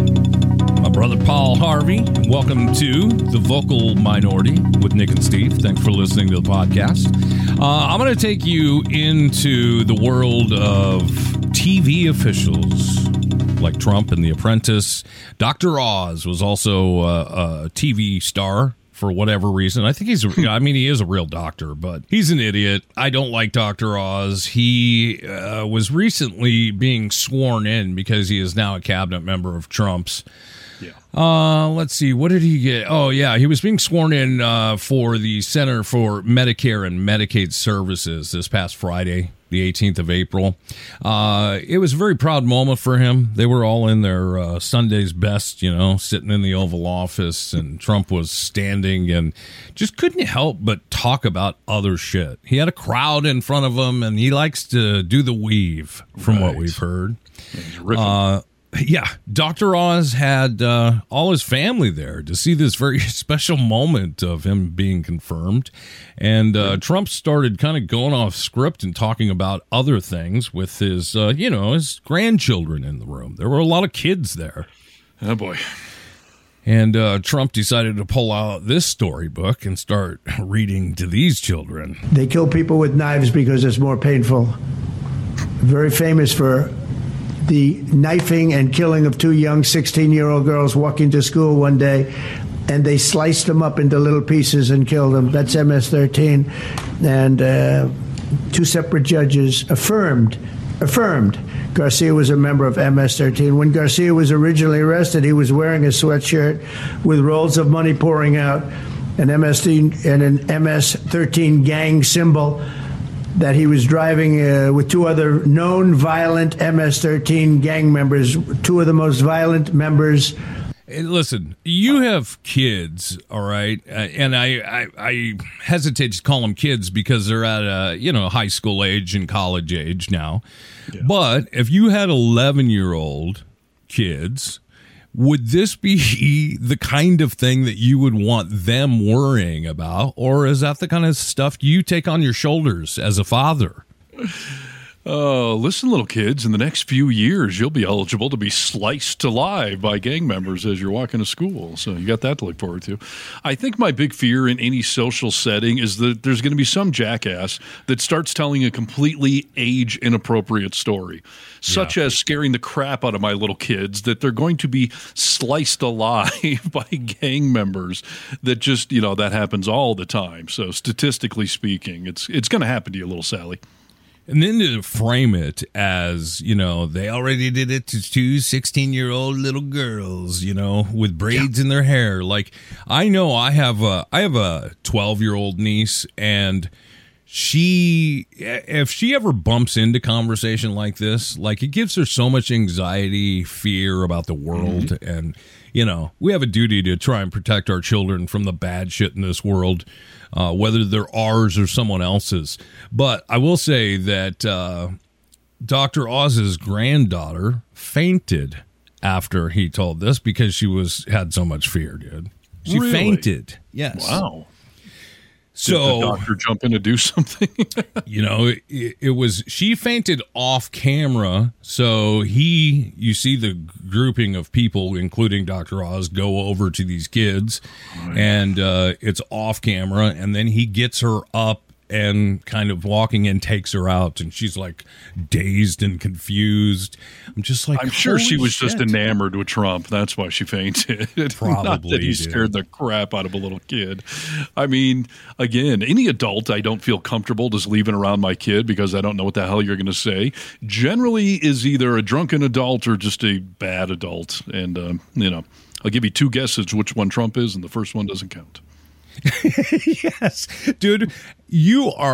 My brother Paul Harvey. Welcome to The Vocal Minority with Nick and Steve. Thanks for listening to the podcast. Uh, I'm going to take you into the world of T V officials like Trump and The Apprentice. Doctor Oz was also uh, a T V star. For whatever reason. I think he's, a, I mean, he is a real doctor, but he's an idiot. I don't like Doctor Oz. He uh, was recently being sworn in because he is now a cabinet member of Trump's. Yeah. Uh, let's see. What did he get? Oh, yeah. He was being sworn in uh, for the Center for Medicare and Medicaid Services this past Friday, the eighteenth of April. Uh, it was a very proud moment for him. They were all in their uh, Sunday's best, you know, sitting in the Oval Office, and Trump was standing and just couldn't help but talk about other shit. He had a crowd in front of him, and he likes to do the weave, from right. what we've heard. Uh, yeah, Doctor Oz had uh, all his family there to see this very special moment of him being confirmed. And uh, Trump started kind of going off script and talking about other things with his, uh, you know, his grandchildren in the room. There were a lot of kids there. Oh, boy. And uh, Trump decided to pull out this storybook and start reading to these children. They kill people with knives because it's more painful. Very famous for the knifing and killing of two young sixteen-year-old girls walking to school one day, and they sliced them up into little pieces and killed them. That's M S thirteen. And uh, two separate judges affirmed, affirmed Garcia was a member of M S thirteen. When Garcia was originally arrested, he was wearing a sweatshirt with rolls of money pouring out, an M S thirteen and an M S thirteen gang symbol, that he was driving uh, with two other known violent M S thirteen gang members, two of the most violent members. Hey, listen, you have kids, all right, uh, and I, I I hesitate to call them kids because they're at a, you know, high school age and college age now. Yeah. But if you had eleven-year-old kids, would this be the kind of thing that you would want them worrying about, or is that the kind of stuff you take on your shoulders as a father? Oh, listen, little kids, in the next few years, you'll be eligible to be sliced alive by gang members as you're walking to school. So you got that to look forward to. I think my big fear in any social setting is that there's going to be some jackass that starts telling a completely age-inappropriate story, such yeah. as scaring the crap out of my little kids that they're going to be sliced alive by gang members. That just, you know, that happens all the time. So statistically speaking, it's it's going to happen to you, little Sally. And then to frame it as, you know, they already did it to two sixteen-year-old little girls, you know, with braids yeah. in their hair. Like, I know I have a, I have a twelve-year-old niece, and she, if she ever bumps into conversation like this, like, it gives her so much anxiety, fear about the world. Mm-hmm. And, you know, we have a duty to try and protect our children from the bad shit in this world, uh, whether they're ours or someone else's. But I will say that uh, Doctor Oz's granddaughter fainted after he told this because she was had so much fear, dude. She really? fainted. Yes. Wow. So did the doctor jump in to do something? you know, it, it was, she fainted off camera. So he, you see the grouping of people, including Doctor Oz, go over to these kids, right. and uh, it's off camera. And then he gets her up and kind of walking in, takes her out, and she's like dazed and confused. I'm just like, I'm sure she was shit. just enamored with Trump. That's why she fainted. Probably. Not that he scared the crap out of a little kid. I mean, again, any adult I don't feel comfortable just leaving around my kid because I don't know what the hell you're going to say, generally is either a drunken adult or just a bad adult. And, um, you know, I'll give you two guesses which one Trump is, and the first one doesn't count. Yes, dude, you are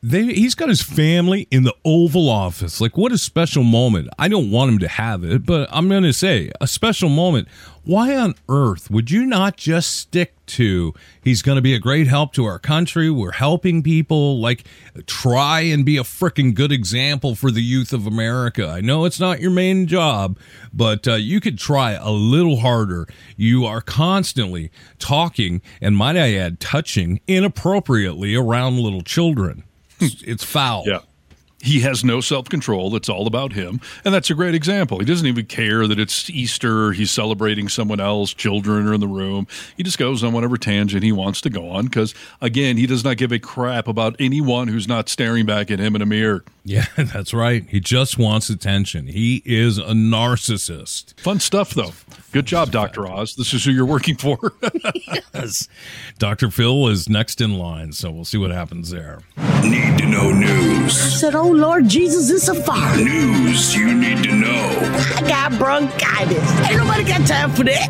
They, he's got his family in the Oval Office. Like, what a special moment. I don't want him to have it, but I'm going to say a special moment. Why on earth would you not just stick to he's going to be a great help to our country? We're helping people. Like, try and be a freaking good example for the youth of America. I know it's not your main job, but uh, you could try a little harder. You are constantly talking, and might I add, touching inappropriately around little children. It's, it's foul. Yeah. He has no self-control. It's all about him. And that's a great example. He doesn't even care that it's Easter. He's celebrating someone else. Children are in the room. He just goes on whatever tangent he wants to go on because, again, he does not give a crap about anyone who's not staring back at him in a mirror. Yeah, that's right. He just wants attention. He is a narcissist. Fun stuff, though. Good job, Doctor Oz. This is who you're working for. Yes. Doctor Phil is next in line, so we'll see what happens there. Need to know news. I said, oh, Lord Jesus, it's a fire. News you need to know. I got bronchitis. Ain't nobody got time for that.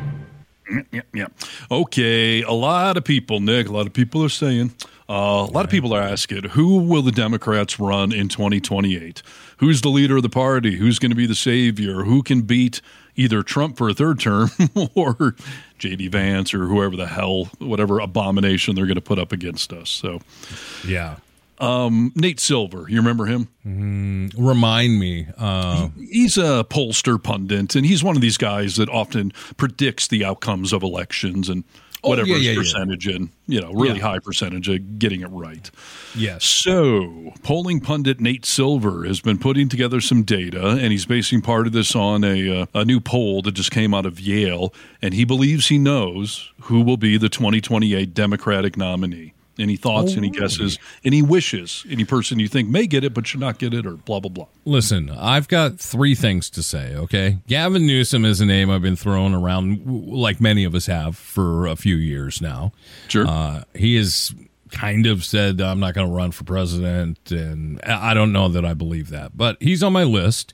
Yeah, yeah. Okay, a lot of people, Nick, a lot of people are saying, uh, a lot of people are asking, who will the Democrats run in twenty twenty-eight? Who's the leader of the party? Who's going to be the savior? Who can beat either Trump for a third term or J D Vance or whoever the hell, whatever abomination they're going to put up against us? So, yeah. Um, Nate Silver, you remember him? Mm, remind me. Uh, he, he's a pollster pundit, and he's one of these guys that often predicts the outcomes of elections and whatever oh, yeah, his yeah, percentage yeah. in, you know, really yeah. high percentage of getting it right. Yes. So, polling pundit Nate Silver has been putting together some data, and he's basing part of this on a, uh, a new poll that just came out of Yale, and he believes he knows who will be the twenty twenty-eight Democratic nominee. Any thoughts, oh, any guesses, any wishes, any person you think may get it but should not get it, or blah, blah, blah. Listen, I've got three things to say, okay? Gavin Newsom is a name I've been throwing around, like many of us have, for a few years now. Sure. Uh, he has kind of said, I'm not going to run for president, and I don't know that I believe that, but he's on my list.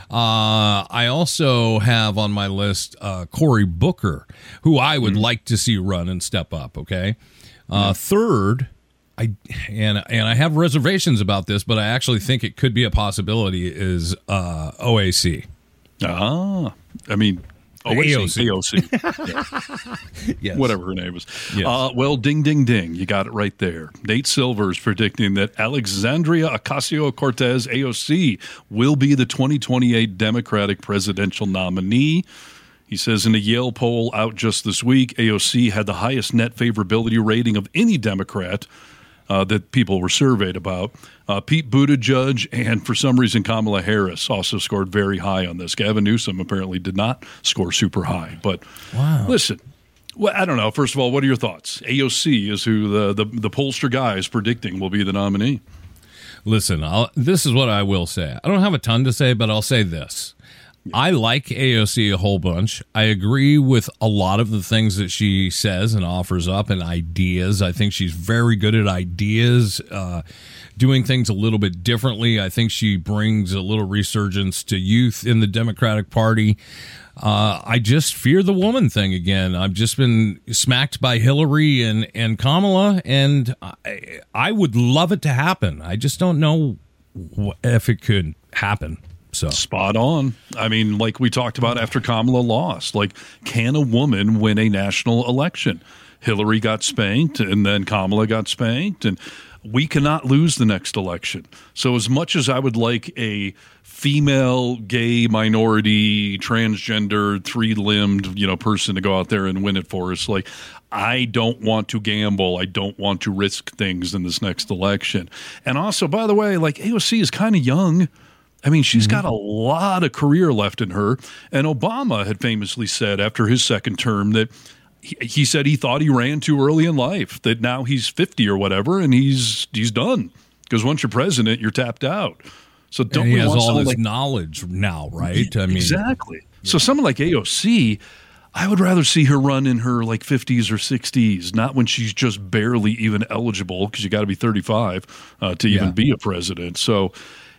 Uh, I also have on my list uh, Cory Booker, who I would mm-hmm. like to see run and step up, okay? Uh, third, I and and I have reservations about this, but I actually think it could be a possibility. Is uh, O A C? Ah, I mean A O C, A O C, yeah. Yes. Whatever her name is. Yes. Uh, well, ding, ding, ding, you got it right there. Nate Silver is predicting that Alexandria Ocasio-Cortez, A O C, will be the twenty twenty-eight Democratic presidential nominee. He says in a Yale poll out just this week, A O C had the highest net favorability rating of any Democrat uh, that people were surveyed about. Uh, Pete Buttigieg and, for some reason, Kamala Harris also scored very high on this. Gavin Newsom apparently did not score super high. But wow. Listen, well, I don't know. First of all, what are your thoughts? A O C is who the, the, the pollster guy is predicting will be the nominee. Listen, I'll, this is what I will say. I don't have a ton to say, but I'll say this. I like A O C a whole bunch. I agree with a lot of the things that she says and offers up and ideas. I think she's very good at ideas, uh, doing things a little bit differently. I think she brings a little resurgence to youth in the Democratic Party. Uh, I just fear the woman thing again. I've just been smacked by Hillary and, and Kamala, and I, I would love it to happen. I just don't know if it could happen. So spot on. I mean, like we talked about after Kamala lost, like, can a woman win a national election? Hillary got spanked and then Kamala got spanked, and we cannot lose the next election. So as much as I would like a female, gay, minority, transgender, three-limbed, you know, person to go out there and win it for us, like, I don't want to gamble. I don't want to risk things in this next election. And also, by the way, like, A O C is kind of young. I mean, she's got a lot of career left in her. And Obama had famously said after his second term that he, he said he thought he ran too early in life, that now he's fifty or whatever, and he's he's done. Because once you're president, you're tapped out. So don't and he we has want all this like, knowledge now, right? I mean, exactly. Yeah. So someone like A O C, I would rather see her run in her like fifties or sixties, not when she's just barely even eligible, because you got to be thirty-five uh, to even yeah. be a president. So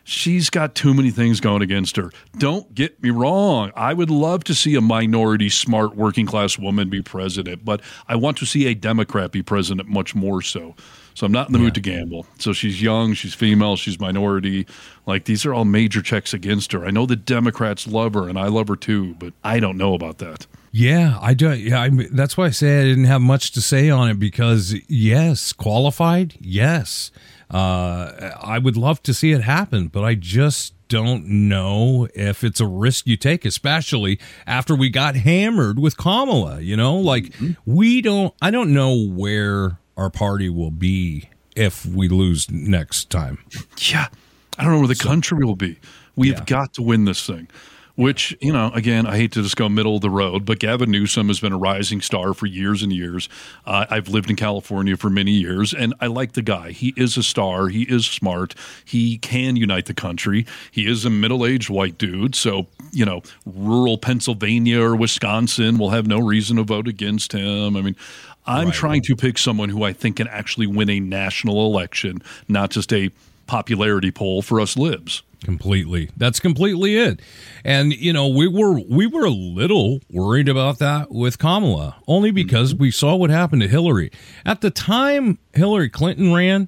she's got too many things going against her. Don't get me wrong. I would love to see a minority, smart, working-class woman be president, but I want to see a Democrat be president much more so. So I'm not in the yeah. mood to gamble. So she's young, she's female, she's minority. Like, these are all major checks against her. I know the Democrats love her, and I love her too, but I don't know about that. Yeah, I do. Yeah, I, that's why I say I didn't have much to say on it, because yes, qualified, yes. Uh, I would love to see it happen, but I just don't know if it's a risk you take, especially after we got hammered with Kamala. You know, like mm-hmm. we don't, I don't know where our party will be if we lose next time. Yeah, I don't know where the so, country will be. We've yeah. got to win this thing. Which, you know, again, I hate to just go middle of the road, but Gavin Newsom has been a rising star for years and years. Uh, I've lived in California for many years, and I like the guy. He is a star. He is smart. He can unite the country. He is a middle-aged white dude, so, you know, rural Pennsylvania or Wisconsin will have no reason to vote against him. I mean, I'm right. trying to pick someone who I think can actually win a national election, not just a popularity poll for us libs. Completely. That's completely it. And, you know, we were we were a little worried about that with Kamala, only because we saw what happened to Hillary. At the time Hillary Clinton ran,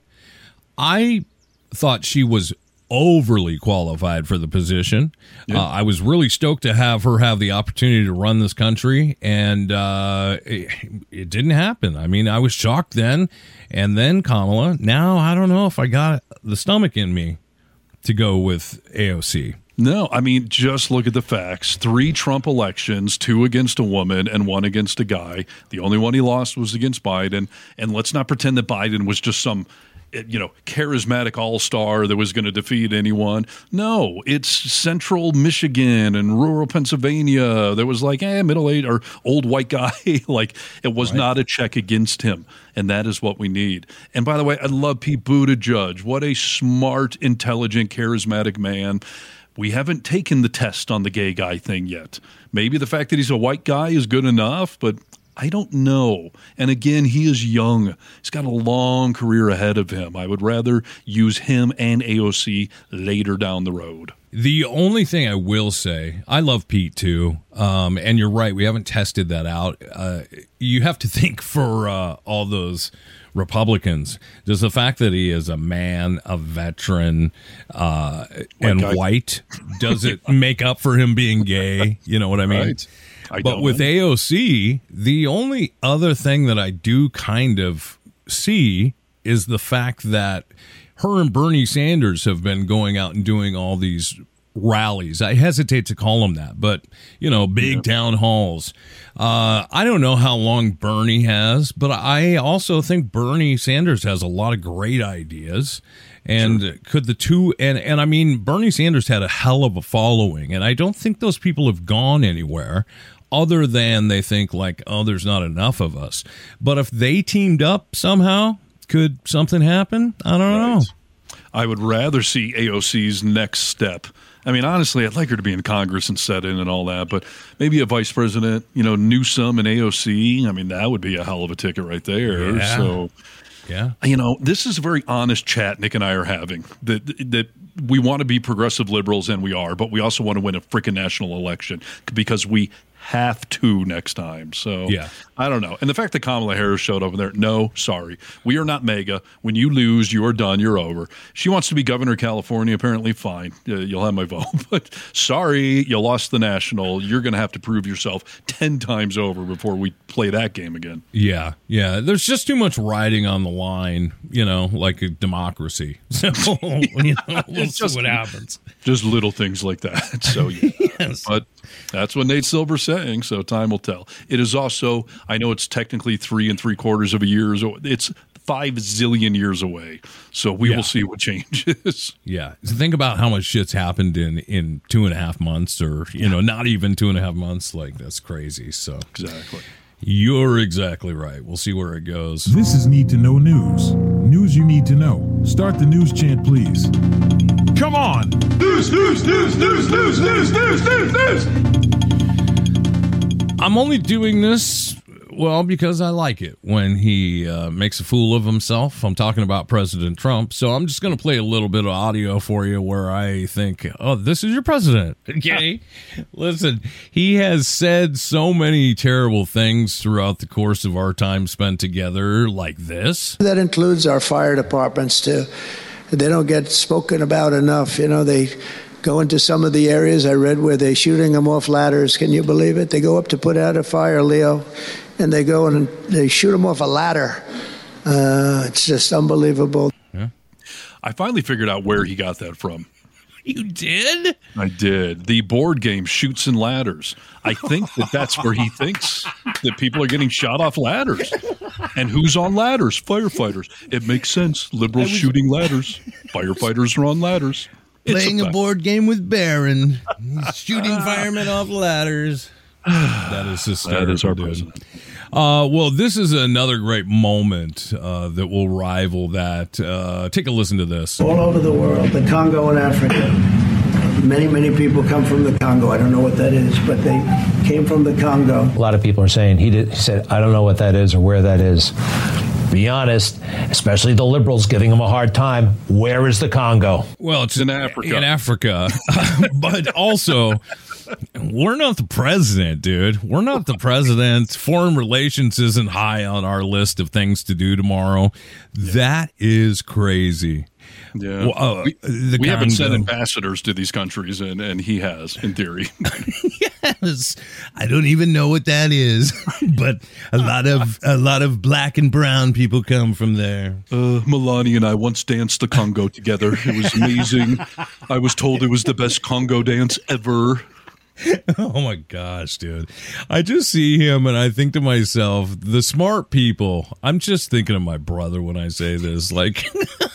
I thought she was overly qualified for the position. Yeah. Uh, I was really stoked to have her have the opportunity to run this country, and uh, it, it didn't happen. I mean, I was shocked then, and then Kamala. Now, I don't know if I got the stomach in me to go with A O C. No, I mean, just look at the facts. Three Trump elections, two against a woman and one against a guy. The only one he lost was against Biden. And let's not pretend that Biden was just some, you know, charismatic all-star that was going to defeat anyone. No, it's central Michigan and rural Pennsylvania. There was like, eh, middle-aged or old white guy. Like, it was right. not a check against him. And that is what we need. And by the way, I love Pete Buttigieg. What a smart, intelligent, charismatic man. We haven't taken the test on the gay guy thing yet. Maybe the fact that he's a white guy is good enough, but I don't know. And again, he is young. He's got a long career ahead of him. I would rather use him and A O C later down the road. The only thing I will say, I love Pete too, um, and you're right, we haven't tested that out. Uh, you have to think for uh, all those Republicans, does the fact that he is a man, a veteran, uh, and guy. white, does it make up for him being gay? You know what I mean? Right. I but with know. A O C, the only other thing that I do kind of see is the fact that her and Bernie Sanders have been going out and doing all these rallies. I hesitate to call them that, but, you know, big yeah. town halls. Uh, I don't know how long Bernie has, but I also think Bernie Sanders has a lot of great ideas. And sure. could the two, and, and I mean, Bernie Sanders had a hell of a following, and I don't think those people have gone anywhere other than they think like, oh, there's not enough of us. But if they teamed up somehow, could something happen? I don't right. know. I would rather see A O C's next step. I mean, honestly, I'd like her to be in Congress and set in and all that, but maybe a vice president, you know, Newsom and A O C, I mean, that would be a hell of a ticket right there. Yeah. So, yeah, you know, this is a very honest chat Nick and I are having, that that we want to be progressive liberals, and we are, but we also want to win a freaking national election because we have to next time. So yeah. I don't know. And the fact that Kamala Harris showed up in there, no, sorry. We are not mega. When you lose, you are done. You're over. She wants to be governor of California, apparently, fine. Uh, you'll have my vote. But sorry, you lost the national. You're going to have to prove yourself ten times over before we play that game again. Yeah, yeah. There's just too much riding on the line, you know, like a democracy. So, you know, we'll see just, what happens. Just little things like that. So, yeah. yes. But that's what Nate Silver's saying, so time will tell. It is also, I know it's technically three and three quarters of a year. It's five zillion years away. So we yeah. will see what changes. Yeah. So think about how much shit's happened in, in two and a half months or, you yeah. know, not even two and a half months. Like, that's crazy. So exactly. You're exactly right. We'll see where it goes. This is Need to Know News. News you need to know. Start the news chant, please. Come on. News, news, news, news, news, news, news, news, news. I'm only doing this Well, because I like it when he uh, makes a fool of himself. I'm talking about President Trump. So I'm just going to play a little bit of audio for you where I think, oh, this is your president. Okay. Listen, he has said so many terrible things throughout the course of our time spent together, like this. That includes our fire departments, too. They don't get spoken about enough. You know, they go into some of the areas I read where they're shooting them off ladders. Can you believe it? They go up to put out a fire, Leo, and they go and they shoot them off a ladder. Uh, it's just unbelievable. Yeah. I finally figured out where he got that from. You did? I did. The board game Chutes and Ladders. I think that that's where he thinks that people are getting shot off ladders. And who's on ladders? Firefighters. It makes sense. Liberals was- shooting ladders. Firefighters are on ladders. Playing a, a board game with Barron, shooting firemen off ladders. That is hysterical. That is our dude. president. Uh, well, this is another great moment uh, that will rival that. Uh, take a listen to this. All over the world, the Congo and Africa. Many, many people come from the Congo. I don't know what that is, but they came from the Congo. A lot of people are saying, he, did, he said, I don't know what that is or where that is. Be honest, especially the liberals giving him a hard time. Where is the Congo? Well, it's in Africa. In Africa. But also, we're not the president, dude. We're not the president. Foreign relations isn't high on our list of things to do tomorrow. That is crazy. Yeah, well, uh, we, the we haven't sent Congo. ambassadors to these countries, and, and he has, in theory. Yes, I don't even know what that is, but a lot of a lot of black and brown people come from there. Uh, Melania and I once danced the Congo together. It was amazing. I was told it was the best Congo dance ever. Oh my gosh, dude. I just see him and I think to myself, the smart people, I'm just thinking of my brother when I say this, like,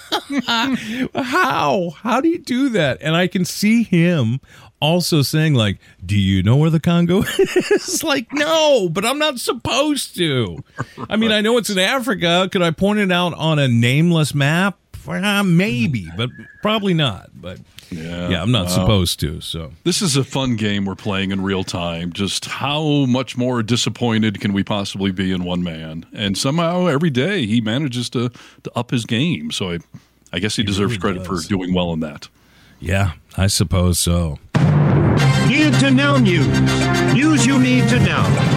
how? How do you do that? And I can see him also saying, like, do you know where the Congo is? Like, no, but I'm not supposed to. I mean, I know it's in Africa. Could I point it out on a nameless map? Uh, maybe, but probably not. But yeah, yeah I'm not wow. supposed to. So this is a fun game we're playing in real time. Just how much more disappointed can we possibly be in one man? And somehow every day he manages to, to up his game. So I, I guess he, he deserves really credit does. for doing well in that. Yeah, I suppose so. Need to know news. News you need to know.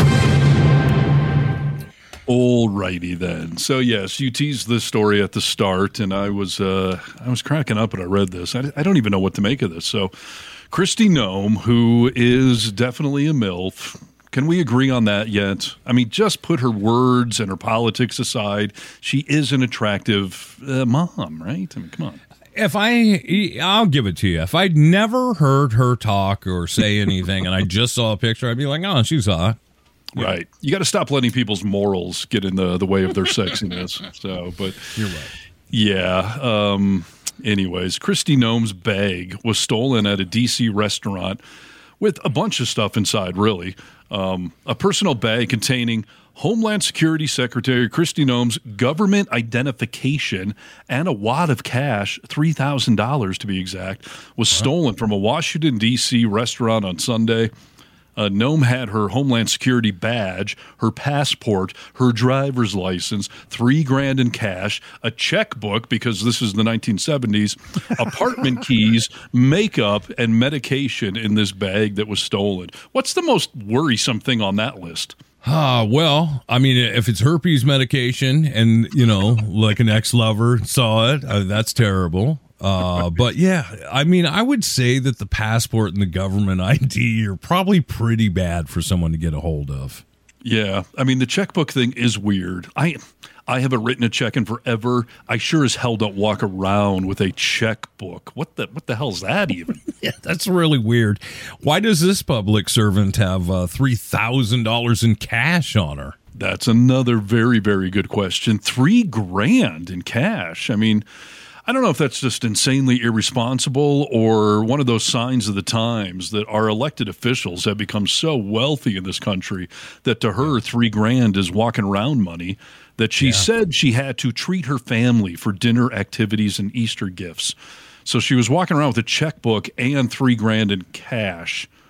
Alrighty then. So yes, you teased this story at the start, and I was uh, I was cracking up when I read this. I, I don't even know what to make of this. So, Kristi Noem, who is definitely a MILF, can we agree on that yet? I mean, just put her words and her politics aside. She is an attractive uh, mom, right? I mean, come on. If I, I'll give it to you. If I'd never heard her talk or say anything, and I just saw a picture, I'd be like, oh, she's hot. Yeah. Right. You got to stop letting people's morals get in the, the way of their sexiness. So, but you're right. Yeah. Um, anyways, Kristi Noem's bag was stolen at a D C restaurant with a bunch of stuff inside, really. Um, a personal bag containing Homeland Security Secretary Kristi Noem's government identification and a wad of cash, three thousand dollars to be exact, was stolen from a Washington, D C restaurant on Sunday. Uh, Noem had her Homeland Security badge, her passport, her driver's license, three grand in cash, a checkbook, because this is the nineteen seventies, apartment keys, makeup, and medication in this bag that was stolen. What's the most worrisome thing on that list? Ah, uh, well, I mean, if it's herpes medication and, you know, like an ex-lover saw it, uh, that's terrible. Uh, but yeah, I mean, I would say that the passport and the government I D are probably pretty bad for someone to get a hold of. Yeah. I mean, the checkbook thing is weird. I, I haven't written a check in forever. I sure as hell don't walk around with a checkbook. What the, what the hell is that even? Yeah, that's really weird. Why does this public servant have uh, three thousand dollars in cash on her? That's another very, very good question. Three grand in cash. I mean, I don't know if that's just insanely irresponsible or one of those signs of the times that our elected officials have become so wealthy in this country that to her, three grand is walking around money, that she yeah. said she had to treat her family for dinner activities and Easter gifts. So she was walking around with a checkbook and three grand in cash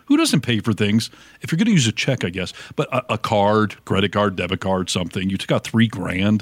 Who doesn't pay for things if you're going to use a check, I guess? But a, a card, credit card, debit card, something. You took out three grand.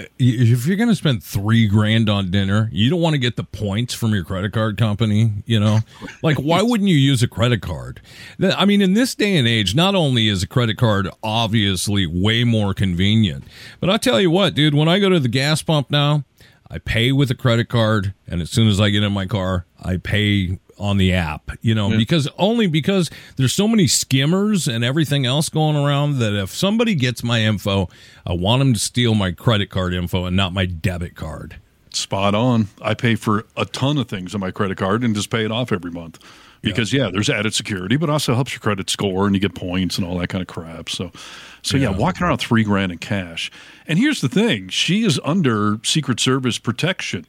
If you're going to spend three grand on dinner, you don't want to get the points from your credit card company, you know? Like, why wouldn't you use a credit card? I mean, in this day and age, not only is a credit card obviously way more convenient, but I tell you what, dude, when I go to the gas pump now, I pay with a credit card, and as soon as I get in my car, I pay on the app, you know, yeah. because only because there's so many skimmers and everything else going around that if somebody gets my info, I want them to steal my credit card info and not my debit card. Spot on. I pay for a ton of things on my credit card and just pay it off every month because, yeah, yeah there's added security, but also helps your credit score and you get points and all that kind of crap. So, so yeah, yeah walking around three grand in cash. And here's the thing. She is under Secret Service protection.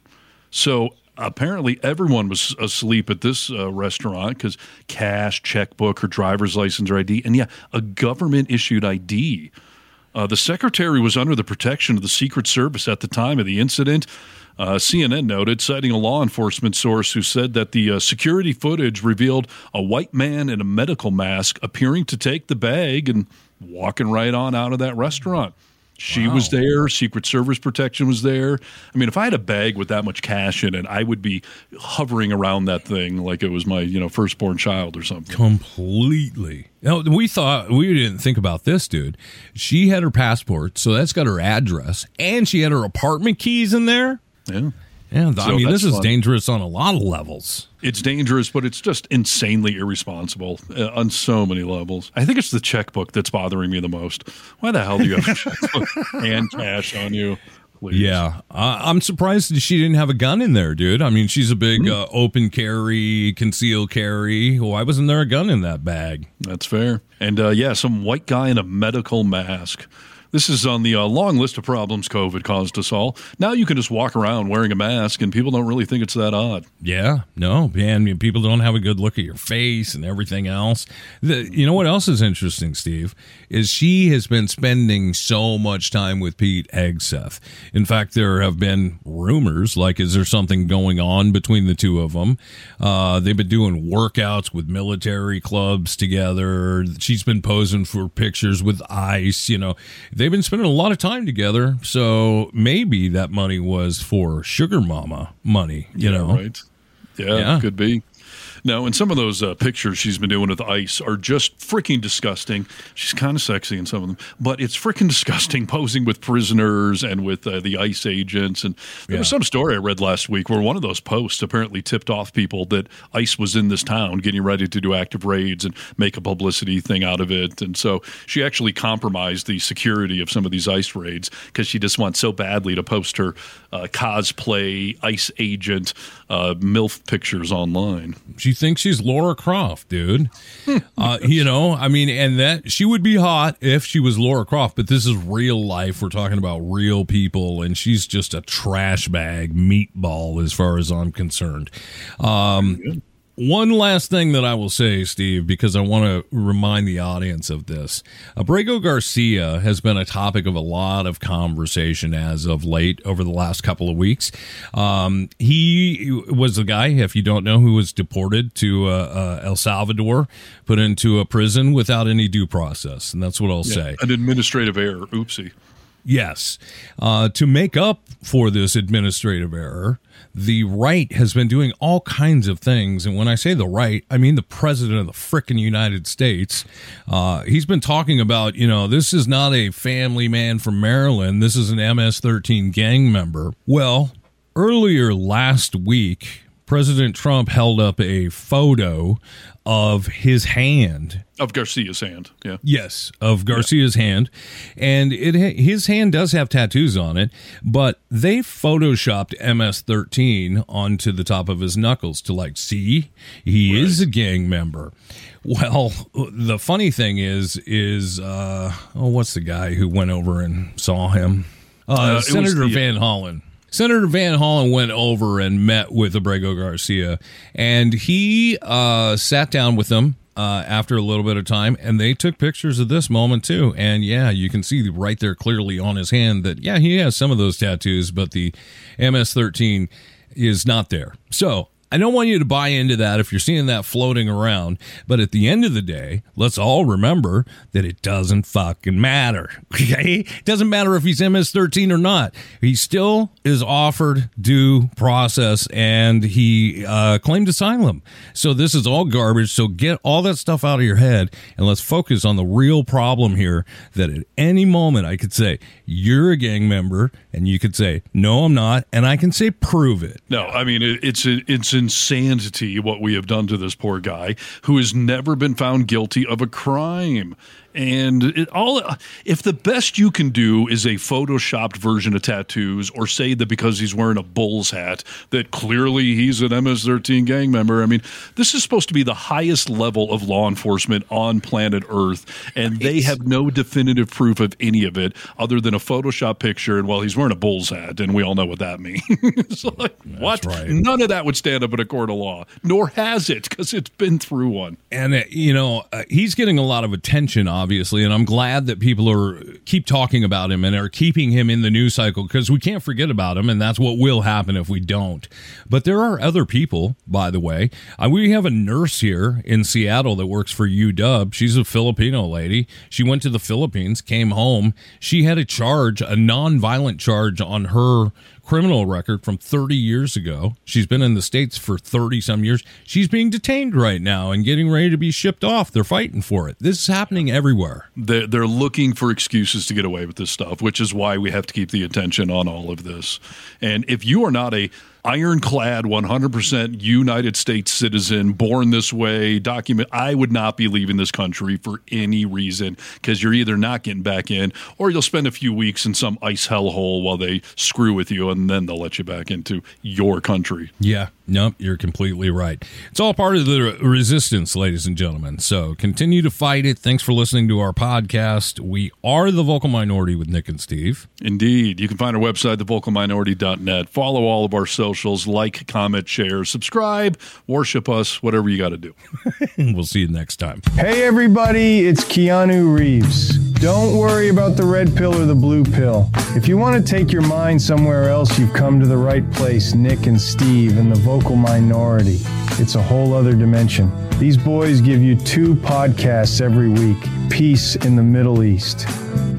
So apparently everyone was asleep at this uh, restaurant because cash, checkbook, her driver's license or I D, and yeah, a government-issued I D. Uh, the secretary was under the protection of the Secret Service at the time of the incident. Uh, C N N noted, citing a law enforcement source who said that the uh, security footage revealed a white man in a medical mask appearing to take the bag and walking right on out of that restaurant. She wow. was there. Secret Service protection was there. I mean, if I had a bag with that much cash in it, I would be hovering around that thing like it was my, you know, firstborn child or something. Completely. Now, we thought, we didn't think about this, dude. She had her passport, so that's got her address, and she had her apartment keys in there. Yeah. Yeah, so I mean, this is fun. dangerous on a lot of levels. It's dangerous, but it's just insanely irresponsible uh, on so many levels. I think it's the checkbook that's bothering me the most. Why the hell do you have a checkbook and cash on you? Please. Yeah, uh, I'm surprised that she didn't have a gun in there, dude. I mean, she's a big mm-hmm. uh, open carry, conceal carry. Why wasn't there a gun in that bag? That's fair. And uh, yeah, some white guy in a medical mask. This is on the uh, long list of problems COVID caused us all. Now you can just walk around wearing a mask, and people don't really think it's that odd. Yeah, no, man, people don't have a good look at your face and everything else. The, you know what else is interesting, Steve, is she has been spending so much time with Pete Hegseth. In fact, there have been rumors, like, is there something going on between the two of them? Uh, they've been doing workouts with military clubs together. She's been posing for pictures with ICE, you know. They've been spending a lot of time together, so maybe that money was for sugar mama money, you yeah, know? Right. Yeah, yeah, could be. No, and some of those uh, pictures she's been doing with ICE are just freaking disgusting. She's kind of sexy in some of them, but it's freaking disgusting posing with prisoners and with uh, the ICE agents. And there yeah. was some story I read last week where one of those posts apparently tipped off people that ICE was in this town getting ready to do active raids and make a publicity thing out of it. And so she actually compromised the security of some of these ICE raids because she just wants so badly to post her uh, cosplay ICE agent uh, MILF pictures online. She thinks she's Laura Croft, dude. uh, you know, I mean, and that she would be hot if she was Laura Croft, but this is real life. We're talking about real people, and she's just a trash bag meatball as far as I'm concerned. Um, One last thing that I will say, Steve, because I want to remind the audience of this. Abrego Garcia has been a topic of a lot of conversation as of late over the last couple of weeks. Um, he was the guy, if you don't know, who was deported to uh, uh, El Salvador, put into a prison without any due process, and that's what I'll yeah, say. An administrative error. Oopsie. Yes. Uh, to make up for this administrative error, the right has been doing all kinds of things. And when I say the right, I mean the president of the frickin' United States. Uh, he's been talking about, you know, this is not a family man from Maryland. This is an M S thirteen gang member. Well, earlier last week, President Trump held up a photo of his hand. Of Garcia's hand, yeah. Yes, of Garcia's yeah. hand. And it his hand does have tattoos on it, but they photoshopped M S thirteen onto the top of his knuckles to, like, see, he right. is a gang member. Well, the funny thing is, is, uh, oh, what's the guy who went over and saw him? Uh, uh, Senator the, Van Hollen. Senator Van Hollen went over and met with Abrego Garcia, and he uh, sat down with them uh, after a little bit of time, and they took pictures of this moment too. And yeah, you can see right there clearly on his hand that, yeah, he has some of those tattoos, but the M S thirteen is not there. So I don't want you to buy into that if you're seeing that floating around. But at the end of the day, let's all remember that it doesn't fucking matter. Okay? It doesn't matter if he's M S thirteen or not. He still is offered due process, and he uh, claimed asylum. So this is all garbage. So get all that stuff out of your head, and let's focus on the real problem here, that at any moment I could say, you're a gang member, and you could say, no, I'm not, and I can say, prove it. No, I mean, it, it's it's insanity what we have done to this poor guy who has never been found guilty of a crime. And it all, if the best you can do is a photoshopped version of tattoos, or say that because he's wearing a Bulls hat that clearly he's an M S thirteen gang member. I mean, this is supposed to be the highest level of law enforcement on planet Earth, and they have no definitive proof of any of it other than a Photoshop picture. And well, he's wearing a Bulls hat, and we all know what that means. It's like, what? Right. None of that would stand up in a court of law, nor has it, because it's been through one. And uh, you know, uh, he's getting a lot of attention, obviously, and I'm glad that people are keep talking about him and are keeping him in the news cycle, because we can't forget about him, and that's what will happen if we don't. But there are other people, by the way. Uh, we have a nurse here in Seattle that works for U W. She's a Filipino lady. She went to the Philippines, came home. She had a charge, a non-violent charge on her criminal record from thirty years ago. She's been in the States for thirty some years. She's being detained right now and getting ready to be shipped off. They're fighting for it. This is happening everywhere. They're, they're looking for excuses to get away with this stuff, which is why we have to keep the attention on all of this. And if you are not a ironclad, one hundred percent United States citizen, born this way, document, I would not be leaving this country for any reason, because you're either not getting back in, or you'll spend a few weeks in some ice hellhole while they screw with you, and then they'll let you back into your country. Yeah, nope, you're completely right. It's all part of the resistance, ladies and gentlemen. So continue to fight it. Thanks for listening to our podcast. We are The Vocal Minority with Nick and Steve. Indeed. You can find our website, the vocal minority dot net. Follow all of our social Socials, like, comment, share, subscribe, worship us, whatever you got to do. We'll see you next time. Hey, everybody, it's Keanu Reeves. Don't worry about the red pill or the blue pill. If you want to take your mind somewhere else, you've come to the right place. Nick and Steve and the Vocal Minority. It's a whole other dimension. These boys give you two podcasts every week. Peace in the Middle East.